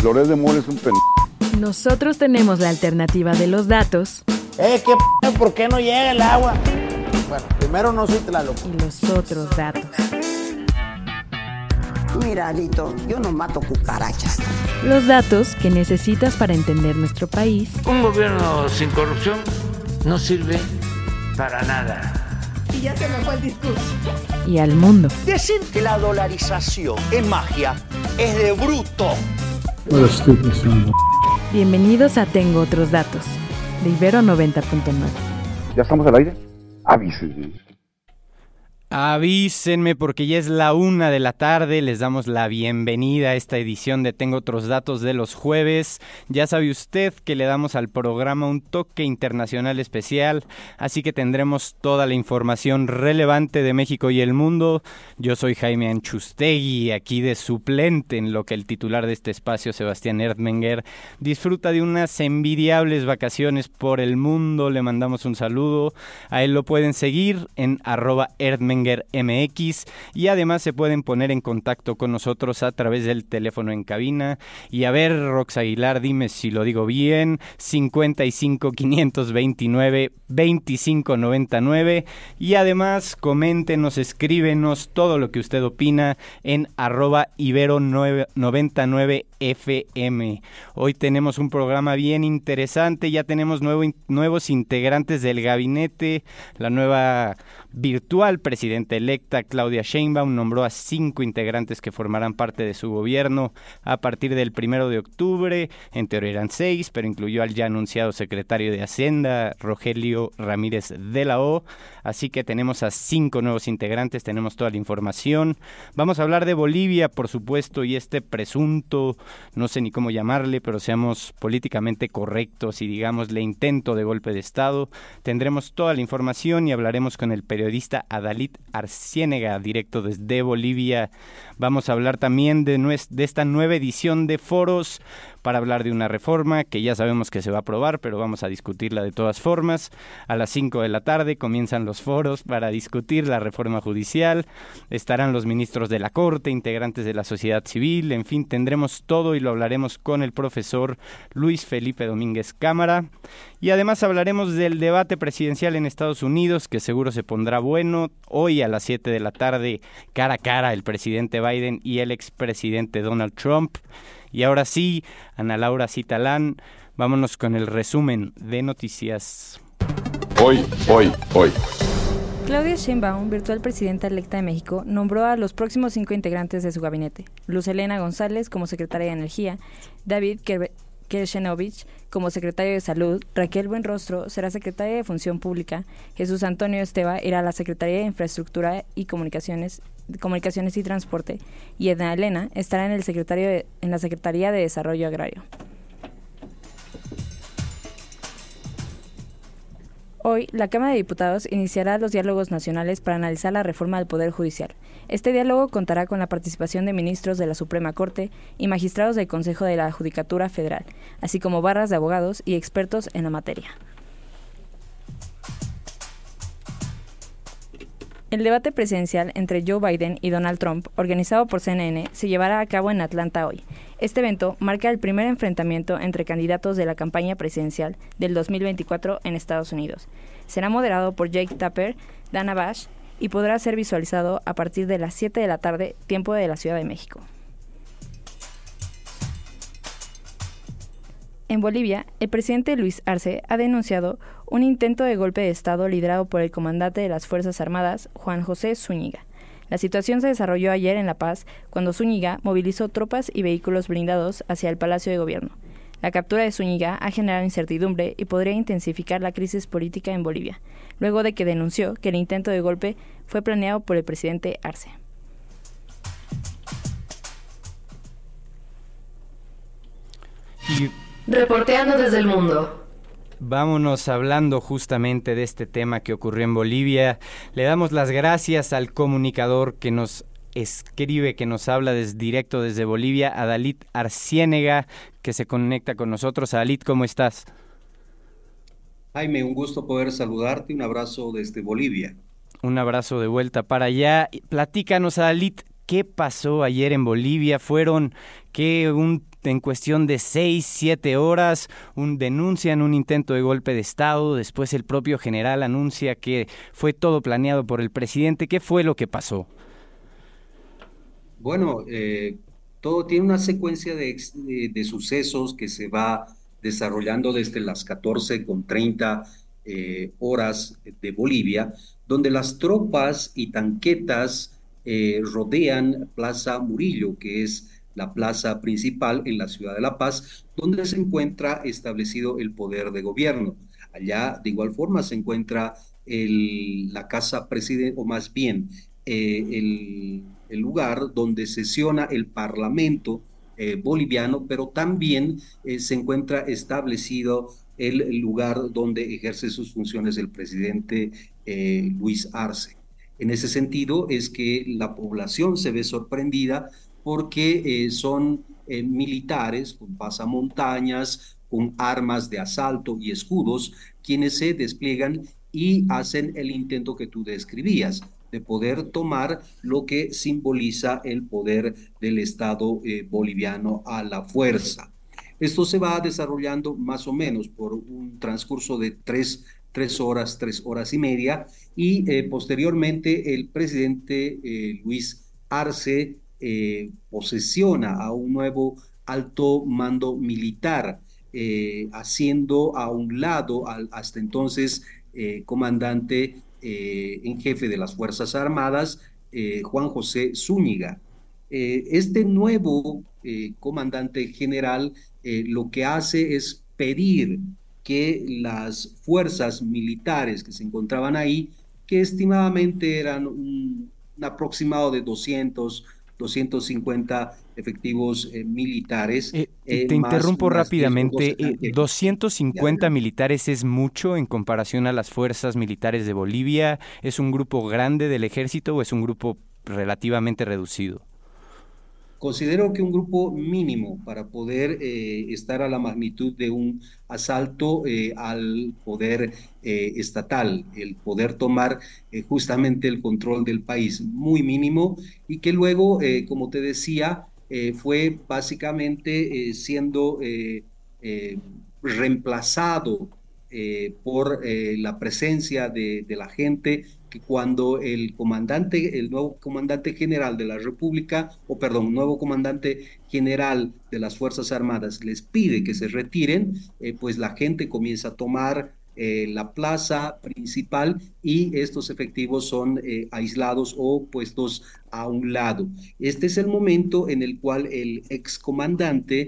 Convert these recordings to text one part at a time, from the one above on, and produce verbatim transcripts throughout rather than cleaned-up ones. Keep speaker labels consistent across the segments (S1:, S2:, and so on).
S1: Flores de Mora es un pen...
S2: Nosotros tenemos la alternativa de los datos.
S3: Eh, ¿qué p***? ¿Por qué no llega el agua? Bueno, primero no soy Tlaloc.
S2: Y los otros datos.
S4: Mira, Alito, yo no mato cucarachas.
S2: Los datos que necesitas para entender nuestro país.
S5: Un gobierno sin corrupción no sirve para nada.
S4: Y ya se me fue el discurso.
S2: Y al mundo.
S6: Decir que la dolarización es magia es de bruto.
S2: Bienvenidos a Tengo Otros Datos, de Ibero noventa punto nueve.
S1: ¿Ya estamos al aire? Avísenme.
S7: Avísenme porque ya es la una de la tarde, les damos la bienvenida a esta edición de Tengo Otros Datos de los jueves. Ya sabe usted que le damos al programa un toque internacional especial, así que tendremos toda la información relevante de México y el mundo. Yo soy Jaime Anchustegui, aquí de suplente en lo que el titular de este espacio, Sebastián Erdmenguer, disfruta de unas envidiables vacaciones por el mundo. Le mandamos un saludo, a él lo pueden seguir en arroba Erdmenguer M X y además se pueden poner en contacto con nosotros a través del teléfono en cabina. Y a ver, Rox Aguilar, dime si lo digo bien, cincuenta y cinco, quinientos veintinueve, veinticinco noventa y nueve, y además coméntenos, escríbenos todo lo que usted opina en arroba Ibero noventa y nueve F M. Hoy tenemos un programa bien interesante, ya tenemos nuevo, nuevos integrantes del gabinete. La nueva virtual presidenta electa Claudia Sheinbaum nombró a cinco integrantes que formarán parte de su gobierno a partir del primero de octubre. En teoría eran seis, pero incluyó al ya anunciado secretario de Hacienda, Rogelio Ramírez de la O. Así que tenemos a cinco nuevos integrantes, tenemos toda la información. Vamos a hablar de Bolivia, por supuesto, y este presunto, no sé ni cómo llamarle, pero seamos políticamente correctos y digámosle intento de golpe de Estado. Tendremos toda la información y hablaremos con el periodista Adalit Arciénega, directo desde Bolivia. Vamos a hablar también de, nues- de esta nueva edición de Foros para hablar de una reforma que ya sabemos que se va a aprobar, pero vamos a discutirla de todas formas. A las cinco de la tarde comienzan los foros para discutir la reforma judicial. Estarán los ministros de la Corte, integrantes de la sociedad civil, en fin, tendremos todo y lo hablaremos con el profesor Luis Felipe Domínguez Cámara. Y además hablaremos del debate presidencial en Estados Unidos, que seguro se pondrá bueno. Hoy a las siete de la tarde, cara a cara, el presidente Biden y el expresidente Donald Trump. Y ahora sí, Ana Laura Citalán, vámonos con el resumen de noticias.
S1: Hoy, hoy, hoy.
S8: Claudia Sheinbaum, virtual presidenta electa de México, nombró a los próximos cinco integrantes de su gabinete. Luz Helena González como secretaria de Energía, David Kershenovich como secretario de Salud, Raquel Buenrostro será secretaria de Función Pública, Jesús Antonio Esteva irá a la Secretaría de Infraestructura y Comunicaciones, Comunicaciones y Transporte, y Edna Elena estará en, el secretario de, en la Secretaría de Desarrollo Agrario. Hoy, la Cámara de Diputados iniciará los diálogos nacionales para analizar la reforma del Poder Judicial. Este diálogo contará con la participación de ministros de la Suprema Corte y magistrados del Consejo de la Judicatura Federal, así como barras de abogados y expertos en la materia. El debate presidencial entre Joe Biden y Donald Trump, organizado por C N N, se llevará a cabo en Atlanta hoy. Este evento marca el primer enfrentamiento entre candidatos de la campaña presidencial del dos mil veinticuatro en Estados Unidos. Será moderado por Jake Tapper, Dana Bash, y podrá ser visualizado a partir de las siete de la tarde, tiempo de la Ciudad de México. En Bolivia, el presidente Luis Arce ha denunciado un intento de golpe de Estado liderado por el comandante de las Fuerzas Armadas, Juan José Zúñiga. La situación se desarrolló ayer en La Paz, cuando Zúñiga movilizó tropas y vehículos blindados hacia el Palacio de Gobierno. La captura de Zúñiga ha generado incertidumbre y podría intensificar la crisis política en Bolivia, luego de que denunció que el intento de golpe fue planeado por el presidente Arce.
S7: Y
S2: Reporteando desde el mundo.
S7: vámonos hablando justamente de este tema que ocurrió en Bolivia. Le damos las gracias al comunicador que nos escribe, que nos habla desde, directo desde Bolivia, Adalit Arciénega, que se conecta con nosotros. Adalit, ¿cómo estás?
S9: Jaime, un gusto poder saludarte, un abrazo desde Bolivia.
S7: Un abrazo de vuelta para allá. Platícanos, Adalit, ¿qué pasó ayer en Bolivia? ¿Fueron que un en cuestión de seis, siete horas, un, denuncian un intento de golpe de Estado, después el propio general anuncia que fue todo planeado por el presidente. ¿Qué fue lo que pasó?
S9: Bueno, eh, todo tiene una secuencia de, de, de sucesos que se va desarrollando desde las catorce con treinta eh, horas de Bolivia, donde las tropas y tanquetas eh, rodean Plaza Murillo, que es la plaza principal en la ciudad de La Paz, donde se encuentra establecido el poder de gobierno. Allá, de igual forma, se encuentra el, la casa presidencial, o más bien, eh, el, el lugar donde sesiona el Parlamento eh, boliviano, pero también eh, se encuentra establecido el, el lugar donde ejerce sus funciones el presidente eh, Luis Arce. En ese sentido, es que la población se ve sorprendida porque eh, son eh, militares con pasamontañas, con armas de asalto y escudos, quienes se despliegan y hacen el intento que tú describías, de poder tomar lo que simboliza el poder del Estado eh, boliviano a la fuerza. Esto se va desarrollando más o menos por un transcurso de tres, tres horas, tres horas y media, y eh, posteriormente el presidente eh, Luis Arce Eh, posesiona a un nuevo alto mando militar, eh, haciendo a un lado al hasta entonces eh, comandante eh, en jefe de las Fuerzas Armadas, eh, Juan José Zúñiga. Eh, este nuevo eh, comandante general eh, lo que hace es pedir que las fuerzas militares que se encontraban ahí, que estimadamente eran un, un aproximado de doscientos, doscientos cincuenta efectivos eh, militares.
S7: Eh,
S9: eh,
S7: te
S9: más,
S7: interrumpo
S9: más
S7: rápidamente.
S9: eh,
S7: ¿doscientos cincuenta militares es mucho en comparación a las fuerzas militares de Bolivia? ¿Es un grupo grande del ejército o es un grupo relativamente reducido?
S9: Considero que un grupo mínimo para poder eh, estar a la magnitud de un asalto eh, al poder eh, estatal, el poder tomar eh, justamente el control del país, muy mínimo, y que luego, eh, como te decía, eh, fue básicamente eh, siendo eh, eh, reemplazado eh, por eh, la presencia de, de la gente, que cuando el comandante, el nuevo comandante general de la República, o perdón, nuevo comandante general de las Fuerzas Armadas les pide que se retiren, eh, pues la gente comienza a tomar eh, la plaza principal y estos efectivos son eh, aislados o puestos a un lado. Este es el momento en el cual el excomandante,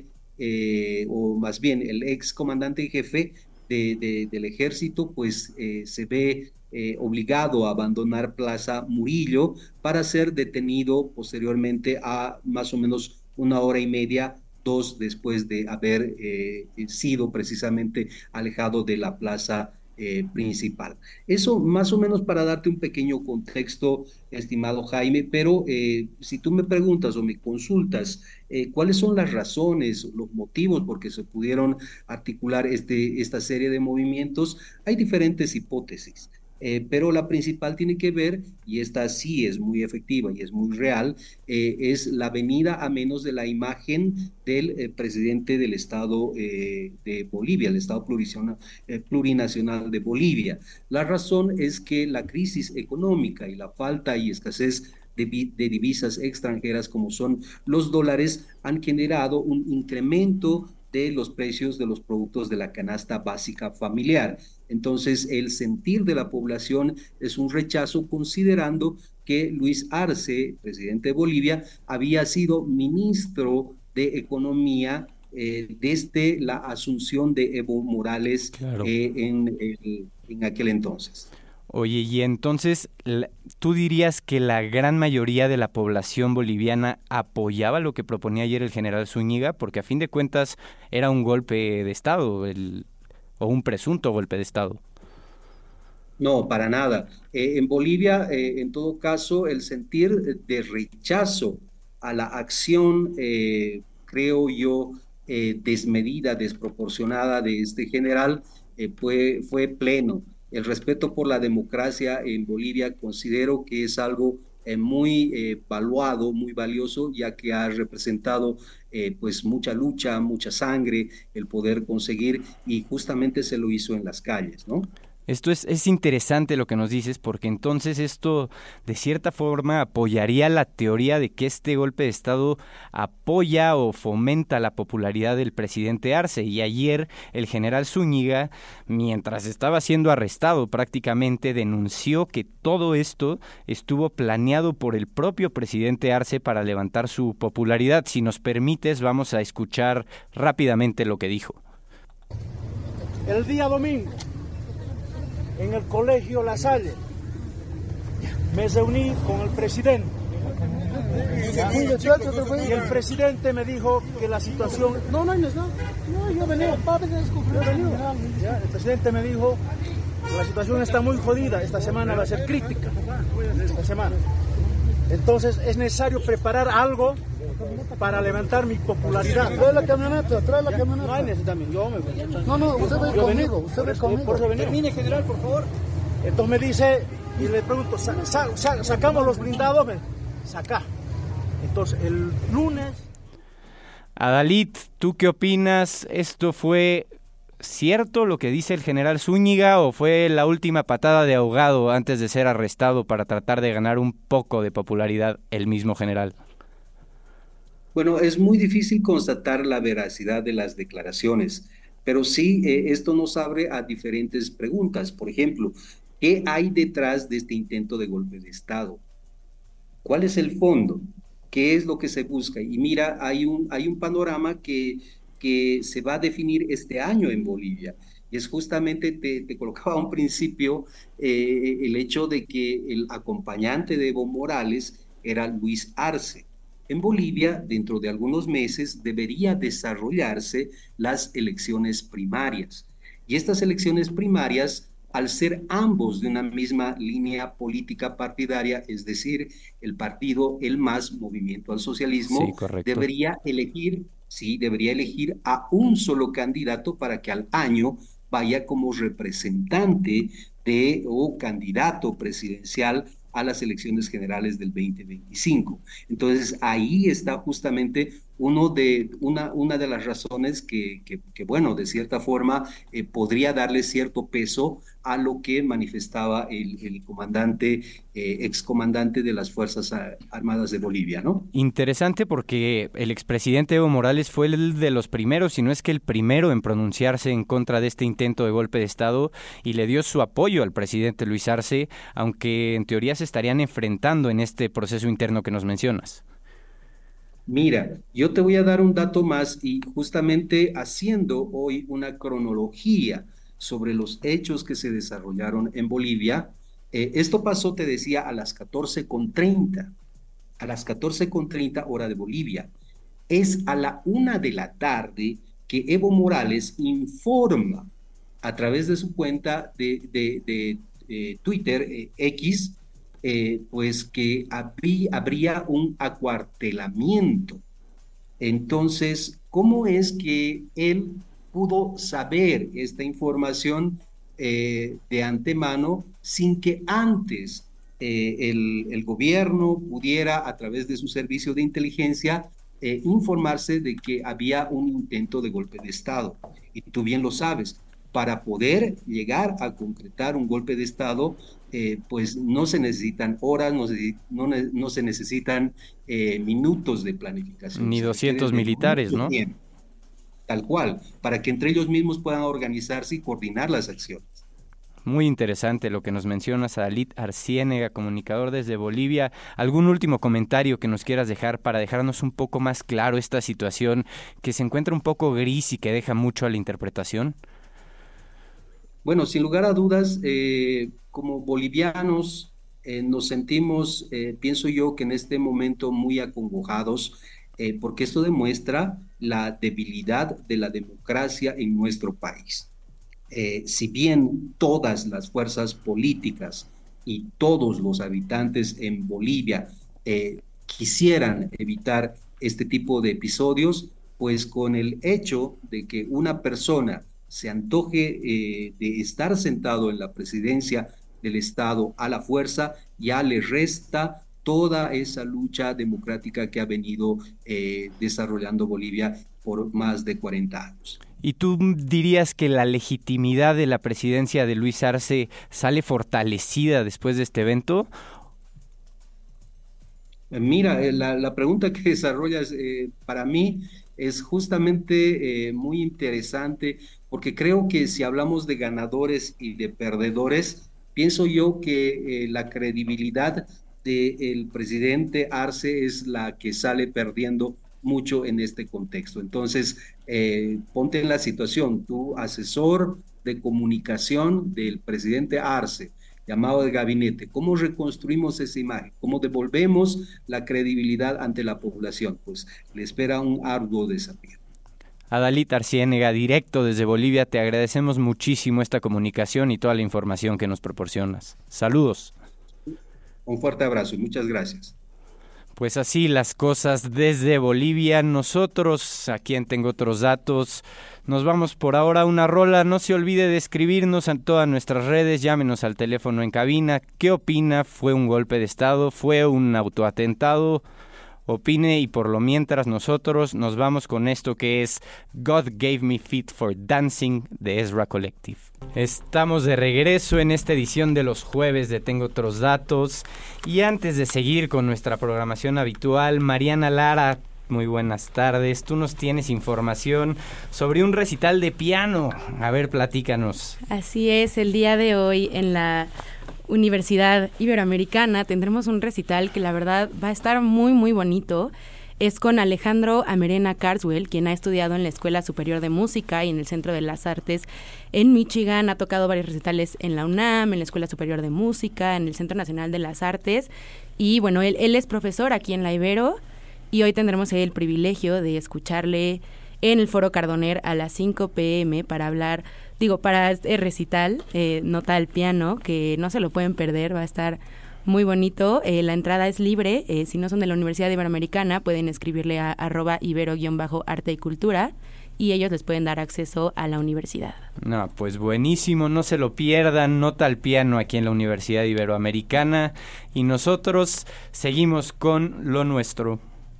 S9: eh, o más bien el excomandante en jefe de, de, del ejército, pues eh, se ve Eh, obligado a abandonar Plaza Murillo para ser detenido posteriormente a más o menos una hora y media, dos después de haber eh, sido precisamente alejado de la plaza eh, principal. Eso más o menos para darte un pequeño contexto, estimado Jaime, pero eh, si tú me preguntas o me consultas eh, cuáles son las razones, los motivos por que se pudieron articular este, esta serie de movimientos, hay diferentes hipótesis. Eh, pero la principal tiene que ver, y esta sí es muy efectiva y es muy real, eh, es la venida a menos de la imagen del eh, presidente del Estado eh, de Bolivia, el Estado eh, plurinacional de Bolivia. La razón es que la crisis económica y la falta y escasez de, de divisas extranjeras como son los dólares han generado un incremento de los precios de los productos de la canasta básica familiar. Entonces, el sentir de la población es un rechazo, considerando que Luis Arce, presidente de Bolivia, había sido ministro de Economía eh, desde la asunción de Evo Morales, claro. eh, en, el, en aquel entonces.
S7: Oye, y entonces, ¿tú dirías que la gran mayoría de la población boliviana apoyaba lo que proponía ayer el general Zúñiga? Porque a fin de cuentas era un golpe de Estado, el, o un presunto golpe de Estado.
S9: No, para nada. Eh, en Bolivia, eh, en todo caso, el sentir de rechazo a la acción, eh, creo yo, eh, desmedida, desproporcionada de este general, eh, fue, fue pleno. El respeto por la democracia en Bolivia considero que es algo eh, muy eh, valuado, muy valioso, ya que ha representado eh, pues mucha lucha, mucha sangre, el poder conseguir, y justamente se lo hizo en las calles, ¿no?
S7: Esto es, es interesante lo que nos dices, porque entonces esto de cierta forma apoyaría la teoría de que este golpe de Estado apoya o fomenta la popularidad del presidente Arce. Y ayer el general Zúñiga, mientras estaba siendo arrestado prácticamente, denunció que todo esto estuvo planeado por el propio presidente Arce para levantar su popularidad. Si nos permites, vamos a escuchar rápidamente lo que dijo.
S10: El día domingo, en el colegio La Salle, me reuní con el presidente y el presidente me dijo que la situación... No, no, no, no, yo venía, yo venía. Ya, el presidente me dijo que la situación está muy jodida, esta semana va a ser crítica, esta semana. Entonces es necesario preparar algo para levantar mi popularidad.
S11: Trae la camioneta, trae la camioneta.
S10: No hay necesidad, yo me voy.
S11: No, no, usted ve conmigo, usted ve conmigo.
S10: Termine, general, por favor. Entonces me dice, y le pregunto, sa, sa, sa, ¿sacamos los blindados? Me saca. Entonces el lunes...
S7: Adalit, ¿tú qué opinas? ¿Esto fue cierto lo que dice el general Zúñiga o fue la última patada de ahogado antes de ser arrestado para tratar de ganar un poco de popularidad el mismo general?
S9: Bueno, es muy difícil constatar la veracidad de las declaraciones, pero sí eh, esto nos abre a diferentes preguntas. Por ejemplo, ¿qué hay detrás de este intento de golpe de Estado? ¿Cuál es el fondo? ¿Qué es lo que se busca? Y mira, hay un, hay un panorama que, que se va a definir este año en Bolivia. Y es justamente, te, te colocaba a un principio, eh, el hecho de que el acompañante de Evo Morales era Luis Arce. En Bolivia, dentro de algunos meses, debería desarrollarse las elecciones primarias. Y estas elecciones primarias, al ser ambos de una misma línea política partidaria, es decir, el partido El MAS, Movimiento al Socialismo,
S7: sí, correcto,
S9: debería elegir, sí, debería elegir a un solo candidato para que al año vaya como representante de o candidato presidencial a las elecciones generales del veinte veinticinco. Entonces, ahí está justamente uno de, una, una de las razones que, que, que, bueno, de cierta forma eh, podría darle cierto peso a lo que manifestaba el, el comandante, eh, excomandante de las Fuerzas Armadas de Bolivia, ¿no?
S7: Interesante porque el expresidente Evo Morales fue el de los primeros, si no es que el primero en pronunciarse en contra de este intento de golpe de Estado y le dio su apoyo al presidente Luis Arce, aunque en teoría se estarían enfrentando en este proceso interno que nos mencionas.
S9: Mira, yo te voy a dar un dato más y justamente haciendo hoy una cronología sobre los hechos que se desarrollaron en Bolivia, eh, esto pasó, te decía, a las catorce con treinta, a las catorce con treinta hora de Bolivia. Es a la una de la tarde que Evo Morales informa a través de su cuenta de, de, de, de Twitter, eh, X, Eh, pues que habría, habría un acuartelamiento. Entonces, ¿cómo es que él pudo saber esta información eh, de antemano sin que antes eh, el, el gobierno pudiera, a través de su servicio de inteligencia, eh, informarse de que había un intento de golpe de Estado? Y tú bien lo sabes, para poder llegar a concretar un golpe de Estado, eh, pues no se necesitan horas, no se, no, no se necesitan eh, minutos de planificación.
S7: Ni doscientos militares, ¿no?
S9: Tiempo, tal cual, para que entre ellos mismos puedan organizarse y coordinar las acciones.
S7: Muy interesante lo que nos mencionas, Adalit Arciénega, comunicador desde Bolivia. ¿Algún último comentario que nos quieras dejar para dejarnos un poco más claro esta situación que se encuentra un poco gris y que deja mucho a la interpretación?
S9: Bueno, sin lugar a dudas, eh, como bolivianos eh, nos sentimos, eh, pienso yo, que en este momento muy acongojados, eh, porque esto demuestra la debilidad de la democracia en nuestro país. Eh, si bien todas las fuerzas políticas y todos los habitantes en Bolivia eh, quisieran evitar este tipo de episodios, pues con el hecho de que una persona se antoje eh, de estar sentado en la presidencia del Estado a la fuerza, ya le resta toda esa lucha democrática que ha venido eh, desarrollando Bolivia por más de cuarenta años.
S7: ¿Y tú dirías que la legitimidad de la presidencia de Luis Arce sale fortalecida después de este evento?
S9: Mira, eh, la, la pregunta que desarrollas eh, para mí es justamente eh, muy interesante, porque creo que si hablamos de ganadores y de perdedores, pienso yo que eh, la credibilidad del presidente Arce es la que sale perdiendo mucho en este contexto. Entonces, eh, ponte en la situación, tú, asesor de comunicación del presidente Arce, llamado de gabinete, ¿cómo reconstruimos esa imagen? ¿Cómo devolvemos la credibilidad ante la población? Pues le espera un arduo desafío.
S7: Adalit Arciénega, directo desde Bolivia, te agradecemos muchísimo esta comunicación y toda la información que nos proporcionas. Saludos.
S9: Un fuerte abrazo y muchas gracias.
S7: Pues así las cosas desde Bolivia. Nosotros, aquí en Tengo Otros Datos, nos vamos por ahora a una rola. No se olvide de escribirnos en todas nuestras redes, llámenos al teléfono en cabina. ¿Qué opina? ¿Fue un golpe de Estado? ¿Fue un autoatentado? Opine, y por lo mientras nosotros nos vamos con esto que es God Gave Me Feet for Dancing de Ezra Collective. Estamos de regreso en esta edición de los jueves de Tengo Otros Datos, y antes de seguir con nuestra programación habitual, Mariana Lara, muy buenas tardes. Tú nos tienes información sobre un recital de piano. A ver, platícanos.
S12: Así es, el día de hoy en la Universidad Iberoamericana tendremos un recital que la verdad va a estar muy muy bonito. Es con Alejandro Amerena Carswell, quien ha estudiado en la Escuela Superior de Música y en el Centro de las Artes en Michigan. Ha tocado varios recitales en la UNAM, en la Escuela Superior de Música, en el Centro Nacional de las Artes. Y bueno, él, él es profesor aquí en la Ibero, y hoy tendremos el privilegio de escucharle en el Foro Cardoner a las cinco pe eme para hablar, digo, para este recital, eh, Nota al Piano, que no se lo pueden perder, va a estar muy bonito. Eh, la entrada es libre, eh, si no son de la Universidad Iberoamericana pueden escribirle a arroba ibero-arte y cultura y ellos les pueden dar acceso a la universidad.
S7: No, pues buenísimo, no se lo pierdan, Nota al Piano aquí en la Universidad Iberoamericana, y nosotros seguimos con lo nuestro.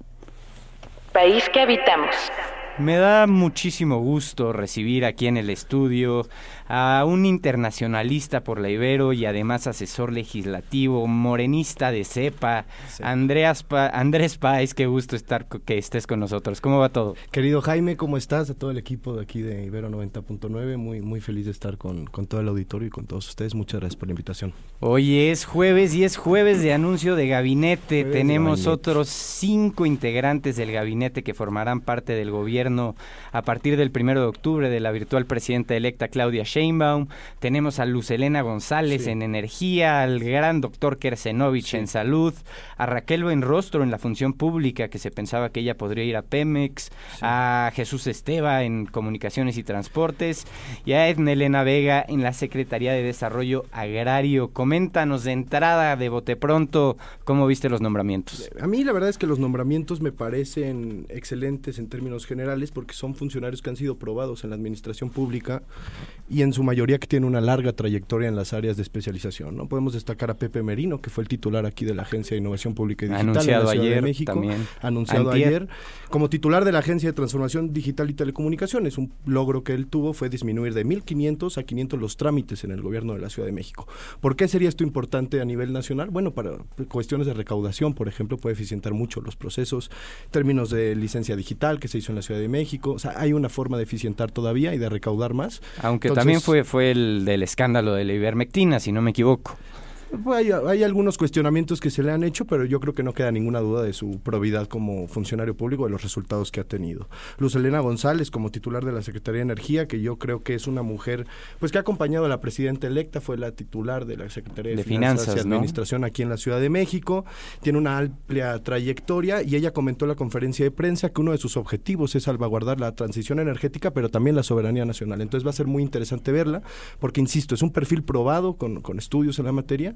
S13: País que habitamos.
S7: Me da muchísimo gusto recibir aquí en el estudio a un internacionalista por la Ibero y además asesor legislativo, morenista de cepa, sí. Andreas pa- Andrés Páez, qué gusto estar que estés con nosotros. ¿Cómo va todo?
S14: Querido Jaime, ¿cómo estás? A todo el equipo de aquí de Ibero noventa punto nueve, muy muy feliz de estar con, con todo el auditorio y con todos ustedes. Muchas gracias por la invitación.
S7: Hoy es jueves y es jueves de anuncio de gabinete. Jueves Tenemos de gabinete. Otros cinco integrantes del gabinete que formarán parte del gobierno a partir del primero de octubre de la virtual presidenta electa Claudia Sheinbaum. Tenemos a Luz Helena González sí. en energía, al gran doctor Kersenovich sí. en salud, a Raquel Buenrostro en la función pública, que se pensaba que ella podría ir a Pemex, sí. a Jesús Esteva en comunicaciones y transportes, y a Edna Elena Vega en la Secretaría de Desarrollo Agrario. Coméntanos de entrada, de bote pronto, ¿cómo viste los nombramientos?
S14: A mí la verdad es que los nombramientos me parecen excelentes en términos generales, porque son funcionarios que han sido probados en la administración pública y en su mayoría que tienen una larga trayectoria en las áreas de especialización, ¿no? Podemos destacar a Pepe Merino, que fue el titular aquí de la Agencia de Innovación Pública y Digital
S7: anunciado
S14: en la Ciudad
S7: ayer,
S14: de México,
S7: también.
S14: anunciado
S7: Antier.
S14: ayer, como titular de la Agencia de Transformación Digital y Telecomunicaciones. Un logro que él tuvo fue disminuir de mil quinientos a quinientos los trámites en el gobierno de la Ciudad de México. ¿Por qué sería esto importante a nivel nacional? Bueno, para cuestiones de recaudación, por ejemplo, puede eficientar mucho los procesos, en términos de licencia digital que se hizo en la Ciudad de México. O sea, hay una forma de eficientar todavía y de recaudar más.
S7: Aunque
S14: Entonces,
S7: también fue, fue el del escándalo de la ivermectina, si no me equivoco.
S14: Pues hay, hay algunos cuestionamientos que se le han hecho, pero yo creo que no queda ninguna duda de su probidad como funcionario público, de los resultados que ha tenido. Luz Helena González, como titular de la Secretaría de Energía, que yo creo que es una mujer pues que ha acompañado a la presidenta electa, fue la titular de la Secretaría de, de Finanzas, Finanzas y Administración, ¿no? Aquí en la Ciudad de México, tiene una amplia trayectoria y ella comentó en la conferencia de prensa que uno de sus objetivos es salvaguardar la transición energética, pero también la soberanía nacional. Entonces va a ser muy interesante verla, porque insisto, es un perfil probado con, con estudios en la materia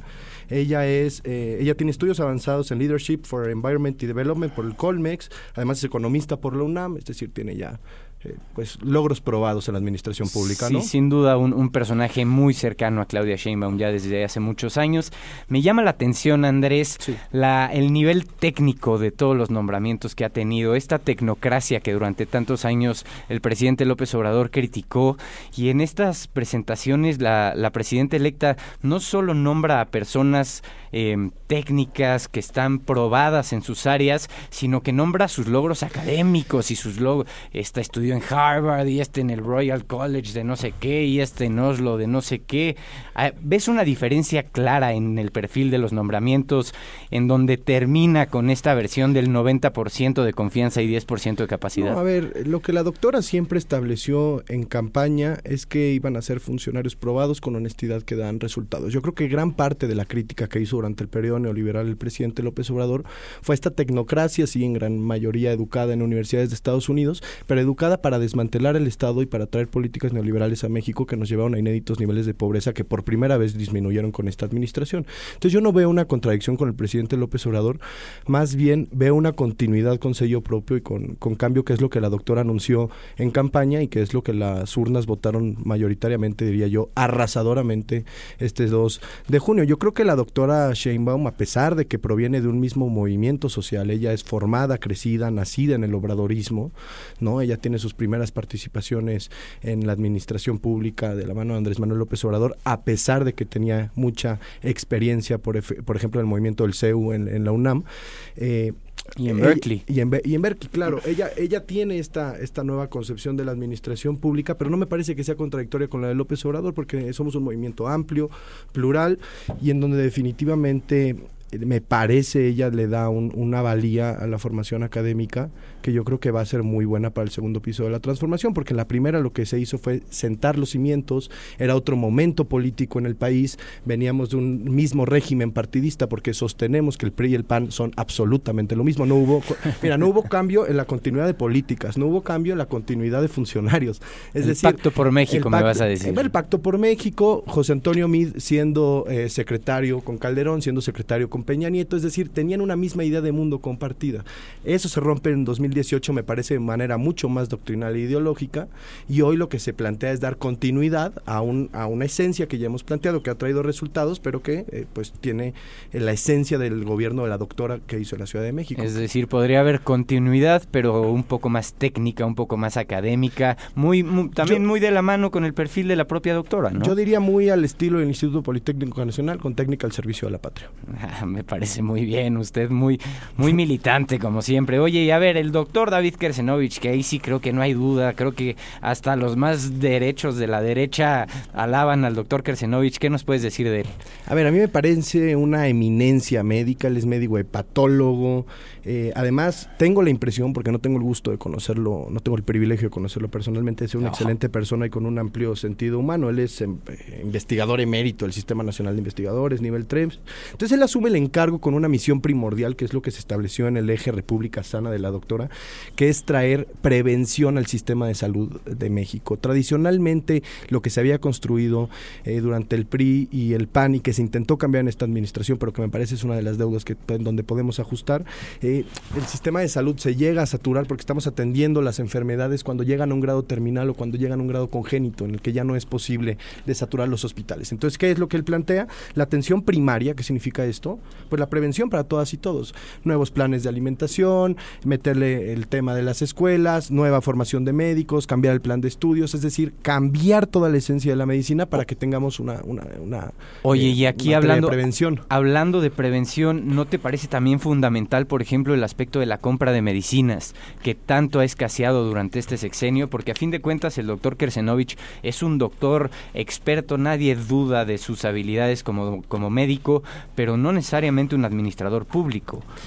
S14: Ella es, eh, ella tiene estudios avanzados en Leadership for Environment y Development por el Colmex, además es economista por la UNAM, es decir, tiene ya Eh, pues logros probados en la administración pública,
S7: sí,
S14: ¿no?
S7: Sin duda un, un personaje muy cercano a Claudia Sheinbaum ya desde hace muchos años. Me llama la atención, Andrés, sí. la, el nivel técnico de todos los nombramientos que ha tenido, esta tecnocracia que durante tantos años el presidente López Obrador criticó, y en estas presentaciones la, la presidenta electa no solo nombra a personas eh, técnicas que están probadas en sus áreas, sino que nombra sus logros académicos y sus logros, esta estudió en Harvard y este en el Royal College de no sé qué y este en Oslo de no sé qué. ¿Ves una diferencia clara en el perfil de los nombramientos en donde termina con esta versión del noventa por ciento de confianza y diez por ciento de capacidad?
S14: No, a ver, lo que la doctora siempre estableció en campaña es que iban a ser funcionarios probados con honestidad que dan resultados. Yo creo que gran parte de la crítica que hizo durante el periodo neoliberal el presidente López Obrador fue esta tecnocracia, sí, en gran mayoría educada en universidades de Estados Unidos, pero educada para desmantelar el Estado y para traer políticas neoliberales a México que nos llevaron a inéditos niveles de pobreza que por primera vez disminuyeron con esta administración. Entonces yo no veo una contradicción con el presidente López Obrador, más bien veo una continuidad con sello propio y con, con cambio, que es lo que la doctora anunció en campaña y que es lo que las urnas votaron mayoritariamente, diría yo, arrasadoramente este dos de junio. Yo creo que la doctora Sheinbaum, a pesar de que proviene de un mismo movimiento social, ella es formada, crecida, nacida en el obradorismo, ¿no? Ella tiene sus primeras participaciones en la administración pública de la mano de Andrés Manuel López Obrador, a pesar de que tenía mucha experiencia, por, ef- por ejemplo, en el movimiento del C E U en, en la UNAM. Eh,
S7: Y en Berkeley.
S14: Y, y, en, y en Berkeley, claro. Ella ella tiene esta, esta nueva concepción de la administración pública, pero no me parece que sea contradictoria con la de López Obrador, porque somos un movimiento amplio, plural, y en donde definitivamente me parece ella le da un, una valía a la formación académica que yo creo que va a ser muy buena para el segundo piso de la transformación, porque en la primera lo que se hizo fue sentar los cimientos, era otro momento político en el país, veníamos de un mismo régimen partidista, porque sostenemos que el P R I y el P A N son absolutamente lo mismo, no hubo, mira, no hubo cambio en la continuidad de políticas, no hubo cambio en la continuidad de funcionarios, es
S7: el
S14: decir,
S7: Pacto por México,
S14: pacto,
S7: me vas a decir.
S14: El Pacto por México, José Antonio Meade siendo eh, secretario con Calderón, siendo secretario con Peña Nieto, es decir, tenían una misma idea de mundo compartida. Eso se rompe en dos mil dieciocho, me parece, de manera mucho más doctrinal e ideológica, y hoy lo que se plantea es dar continuidad a, un, a una esencia que ya hemos planteado, que ha traído resultados, pero que eh, pues tiene eh, la esencia del gobierno de la doctora que hizo en la Ciudad de México.
S7: Es decir, podría haber continuidad, pero un poco más técnica, un poco más académica, muy, muy también yo, muy de la mano con el perfil de la propia doctora, ¿no?
S14: Yo diría muy al estilo del Instituto Politécnico Nacional, con técnica al servicio de la patria.
S7: Ah, me parece muy bien, usted muy, muy militante como siempre. Oye, y a ver, el doctor David Kersenovich, que ahí sí creo que no hay duda, creo que hasta los más derechos de la derecha alaban al doctor Kersenovich. ¿Qué nos puedes decir de él?
S14: A ver, a mí me parece una eminencia médica, él es médico hepatólogo, eh, además tengo la impresión, porque no tengo el gusto de conocerlo, no tengo el privilegio de conocerlo personalmente, es una no. excelente persona y con un amplio sentido humano. Él es eh, investigador emérito del Sistema Nacional de Investigadores, nivel tres, entonces él asume el encargo con una misión primordial, que es lo que se estableció en el eje República Sana de la doctora, que es traer prevención al sistema de salud de México. Tradicionalmente, lo que se había construido eh, durante el P R I y el P A N, y que se intentó cambiar en esta administración, pero que me parece es una de las deudas que en donde podemos ajustar, eh, el sistema de salud se llega a saturar porque estamos atendiendo las enfermedades cuando llegan a un grado terminal o cuando llegan a un grado congénito, en el que ya no es posible desaturar los hospitales. Entonces, ¿qué es lo que él plantea? La atención primaria. ¿Qué significa esto? Pues la prevención para todas y todos. Nuevos planes de alimentación, meterle el tema de las escuelas, nueva formación de médicos, cambiar el plan de estudios, es decir, cambiar toda la esencia de la medicina para que tengamos una... una, una
S7: Oye,
S14: eh,
S7: y aquí hablando
S14: de prevención.
S7: Hablando de prevención, ¿no te parece también fundamental, por ejemplo, el aspecto de la compra de medicinas, que tanto ha escaseado durante este sexenio? Porque a fin de cuentas el doctor Kersenovich es un doctor experto, nadie duda de sus habilidades como, como médico, pero no necesariamente un administrador público.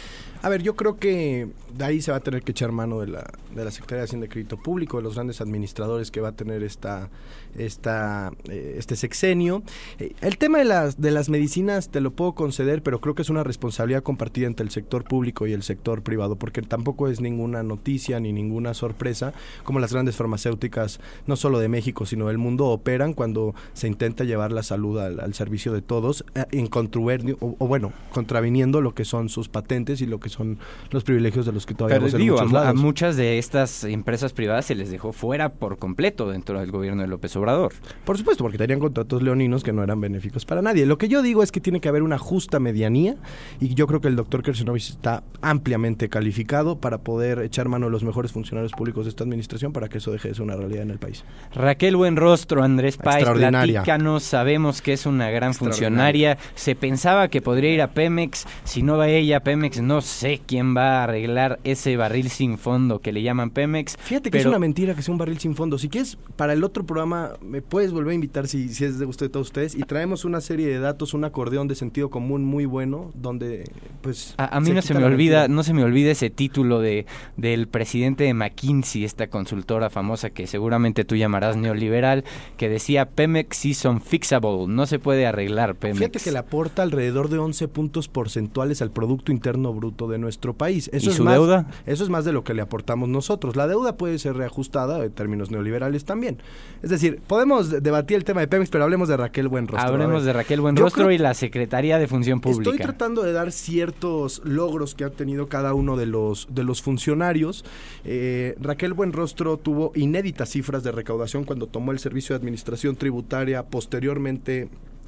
S14: A ver, yo creo que de ahí se va a tener que echar mano de la, de la Secretaría de Hacienda y Crédito Público, de los grandes administradores que va a tener esta, esta, eh, este sexenio. Eh, el tema de las, de las medicinas te lo puedo conceder, pero creo que es una responsabilidad compartida entre el sector público y el sector privado, porque tampoco es ninguna noticia ni ninguna sorpresa como las grandes farmacéuticas, no solo de México, sino del mundo, operan cuando se intenta llevar la salud al, al servicio de todos, eh, en contruernio, o, o bueno, contraviniendo lo que son sus patentes y lo que son los privilegios de los que todavía
S7: Pero
S14: gozan
S7: digo,
S14: muchos
S7: a,
S14: lados.
S7: a muchas de estas empresas privadas se les dejó fuera por completo dentro del gobierno de López Obrador.
S14: Por supuesto, porque tenían contratos leoninos que no eran benéficos para nadie. Lo que yo digo es que tiene que haber una justa medianía, y yo creo que el doctor Kershnovich está ampliamente calificado para poder echar mano de los mejores funcionarios públicos de esta administración para que eso deje de ser una realidad en el país.
S7: Raquel Buenrostro, Andrés Páez,
S14: Extraordinaria.
S7: platícanos, sabemos que es una gran funcionaria, se pensaba que podría ir a Pemex, si no va ella a Pemex, no sé quién va a arreglar ese barril sin fondo que le llaman Pemex.
S14: Fíjate que
S7: pero...
S14: es una mentira que sea un barril sin fondo. Si quieres, para el otro programa, me puedes volver a invitar si, si es de gusto de todos ustedes, y traemos una serie de datos, un acordeón de sentido común muy bueno, donde pues...
S7: A, a mí se no se me olvida, mentira. no se me olvida ese título de del presidente de McKinsey, esta consultora famosa que seguramente tú llamarás neoliberal, que decía Pemex is unfixable, no se puede arreglar Pemex.
S14: Fíjate que le aporta alrededor de once puntos porcentuales al Producto Interno Bruto de nuestro país. Eso
S7: ¿Y
S14: es
S7: su
S14: más,
S7: deuda?
S14: Eso es más de lo que le aportamos nosotros. La deuda puede ser reajustada en términos neoliberales también. Es decir, podemos debatir el tema de Pemex, pero hablemos de Raquel Buenrostro.
S7: Hablemos de Raquel Buenrostro y la Secretaría de Función Pública.
S14: Estoy tratando de dar ciertos logros que ha tenido cada uno de los, de los funcionarios. Eh, Raquel Buenrostro tuvo inéditas cifras de recaudación cuando tomó el Servicio de Administración Tributaria, posteriormente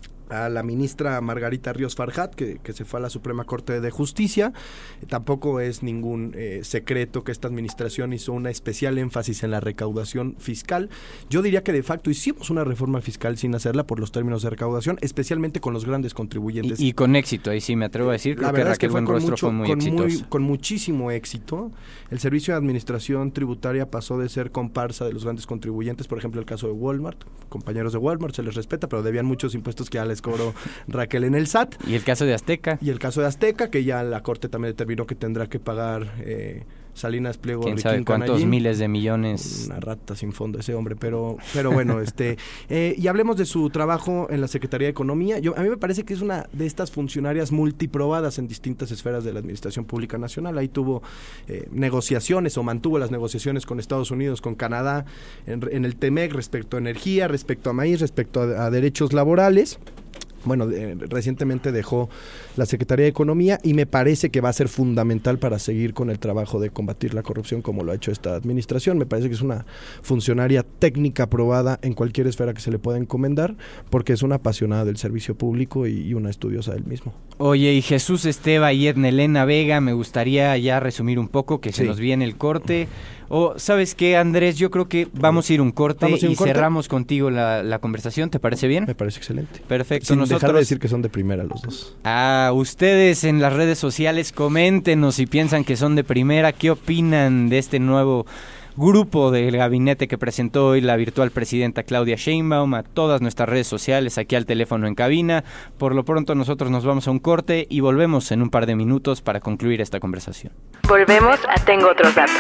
S14: a la ministra Margarita Ríos Farjat, que, que se fue a la Suprema Corte de Justicia. Eh, tampoco es ningún eh, secreto que esta administración hizo una especial énfasis en la recaudación fiscal. Yo diría que de facto hicimos una reforma fiscal sin hacerla por los términos de recaudación, especialmente con los grandes contribuyentes.
S7: Y, y con éxito, ahí sí me atrevo a decir, creo
S14: la
S7: que
S14: verdad
S7: Raquel
S14: es que fue
S7: Buenrostro
S14: mucho,
S7: fue muy
S14: con
S7: exitoso.
S14: Muy, con muchísimo éxito. El Servicio de Administración Tributaria pasó de ser comparsa de los grandes contribuyentes, por ejemplo el caso de Walmart. Compañeros de Walmart se les respeta, pero debían muchos impuestos que ya les cobró Raquel en el S A T.
S7: Y el caso de Azteca.
S14: Y el caso de Azteca, que ya la Corte también determinó que tendrá que pagar eh, Salinas Pliego.
S7: ¿Quién
S14: Riquín,
S7: sabe cuántos
S14: Canallín.
S7: miles de millones?
S14: Una rata sin fondo ese hombre, pero pero bueno, este eh, y hablemos de su trabajo en la Secretaría de Economía. Yo, a mí me parece que es una de estas funcionarias multiprobadas en distintas esferas de la Administración Pública Nacional. Ahí tuvo eh, negociaciones o mantuvo las negociaciones con Estados Unidos, con Canadá, en, en el TEMEC respecto a energía, respecto a maíz, respecto a, a derechos laborales. Bueno, eh, recientemente dejó la Secretaría de Economía y me parece que va a ser fundamental para seguir con el trabajo de combatir la corrupción como lo ha hecho esta administración. Me parece que es una funcionaria técnica aprobada en cualquier esfera que se le pueda encomendar, porque es una apasionada del servicio público y, y una estudiosa del mismo.
S7: Oye, y Jesús Esteva y Edna Elena Vega, me gustaría ya resumir un poco, que se
S14: Sí.
S7: nos viene el corte. O, ¿sabes qué, Andrés? Yo creo que vamos a ir un corte
S14: ¿Vamos a ir un
S7: y
S14: corte?
S7: cerramos contigo la, la conversación. ¿Te parece bien?
S14: Me parece excelente.
S7: Perfecto.
S14: Sin
S7: Nosotros...
S14: dejar de decir que son de primera los dos.
S7: Ah, ustedes en las redes sociales, coméntenos si piensan que son de primera. ¿Qué opinan de este nuevo grupo del gabinete que presentó hoy la virtual presidenta Claudia Sheinbaum? A todas nuestras redes sociales, aquí al teléfono en cabina. Por lo pronto nosotros nos vamos a un corte y volvemos en un par de minutos para concluir esta conversación.
S13: Volvemos a Tengo Otros Datos.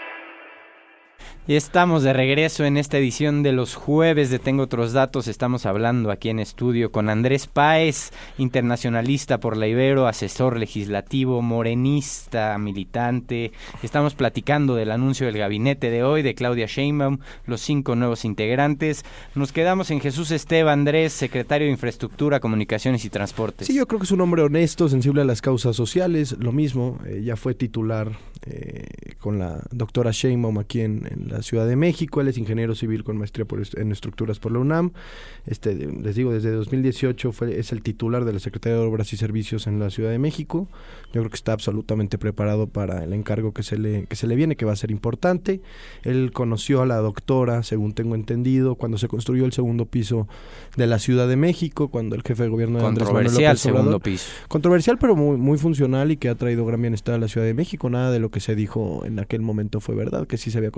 S7: Y estamos de regreso en esta edición de los jueves de Tengo Otros Datos. Estamos hablando aquí en estudio con Andrés Páez, internacionalista por la Ibero, asesor legislativo, morenista, militante. Estamos platicando del anuncio del gabinete de hoy, de Claudia Sheinbaum, los cinco nuevos integrantes. Nos quedamos en Jesús Esteva, Andrés, secretario de Infraestructura, Comunicaciones y Transportes.
S14: Sí, yo creo que es un hombre honesto, sensible a las causas sociales, lo mismo, eh, ya fue titular eh, con la doctora Sheinbaum aquí en, en la Ciudad de México. Él es ingeniero civil con maestría por, en estructuras por la UNAM. Este, les digo, desde dos mil dieciocho fue, es el titular de la Secretaría de Obras y Servicios en la Ciudad de México. Yo creo que está absolutamente preparado para el encargo que se le, que se le viene, que va a ser importante. Él conoció a la doctora, según tengo entendido, cuando se construyó el segundo piso de la Ciudad de México, cuando el jefe de gobierno de Andrés Manuel
S7: Controversial
S14: López Obrador,
S7: segundo piso.
S14: Controversial, pero muy, muy funcional y que ha traído gran bienestar a la Ciudad de México. Nada de lo que se dijo en aquel momento fue verdad, que sí se había construido con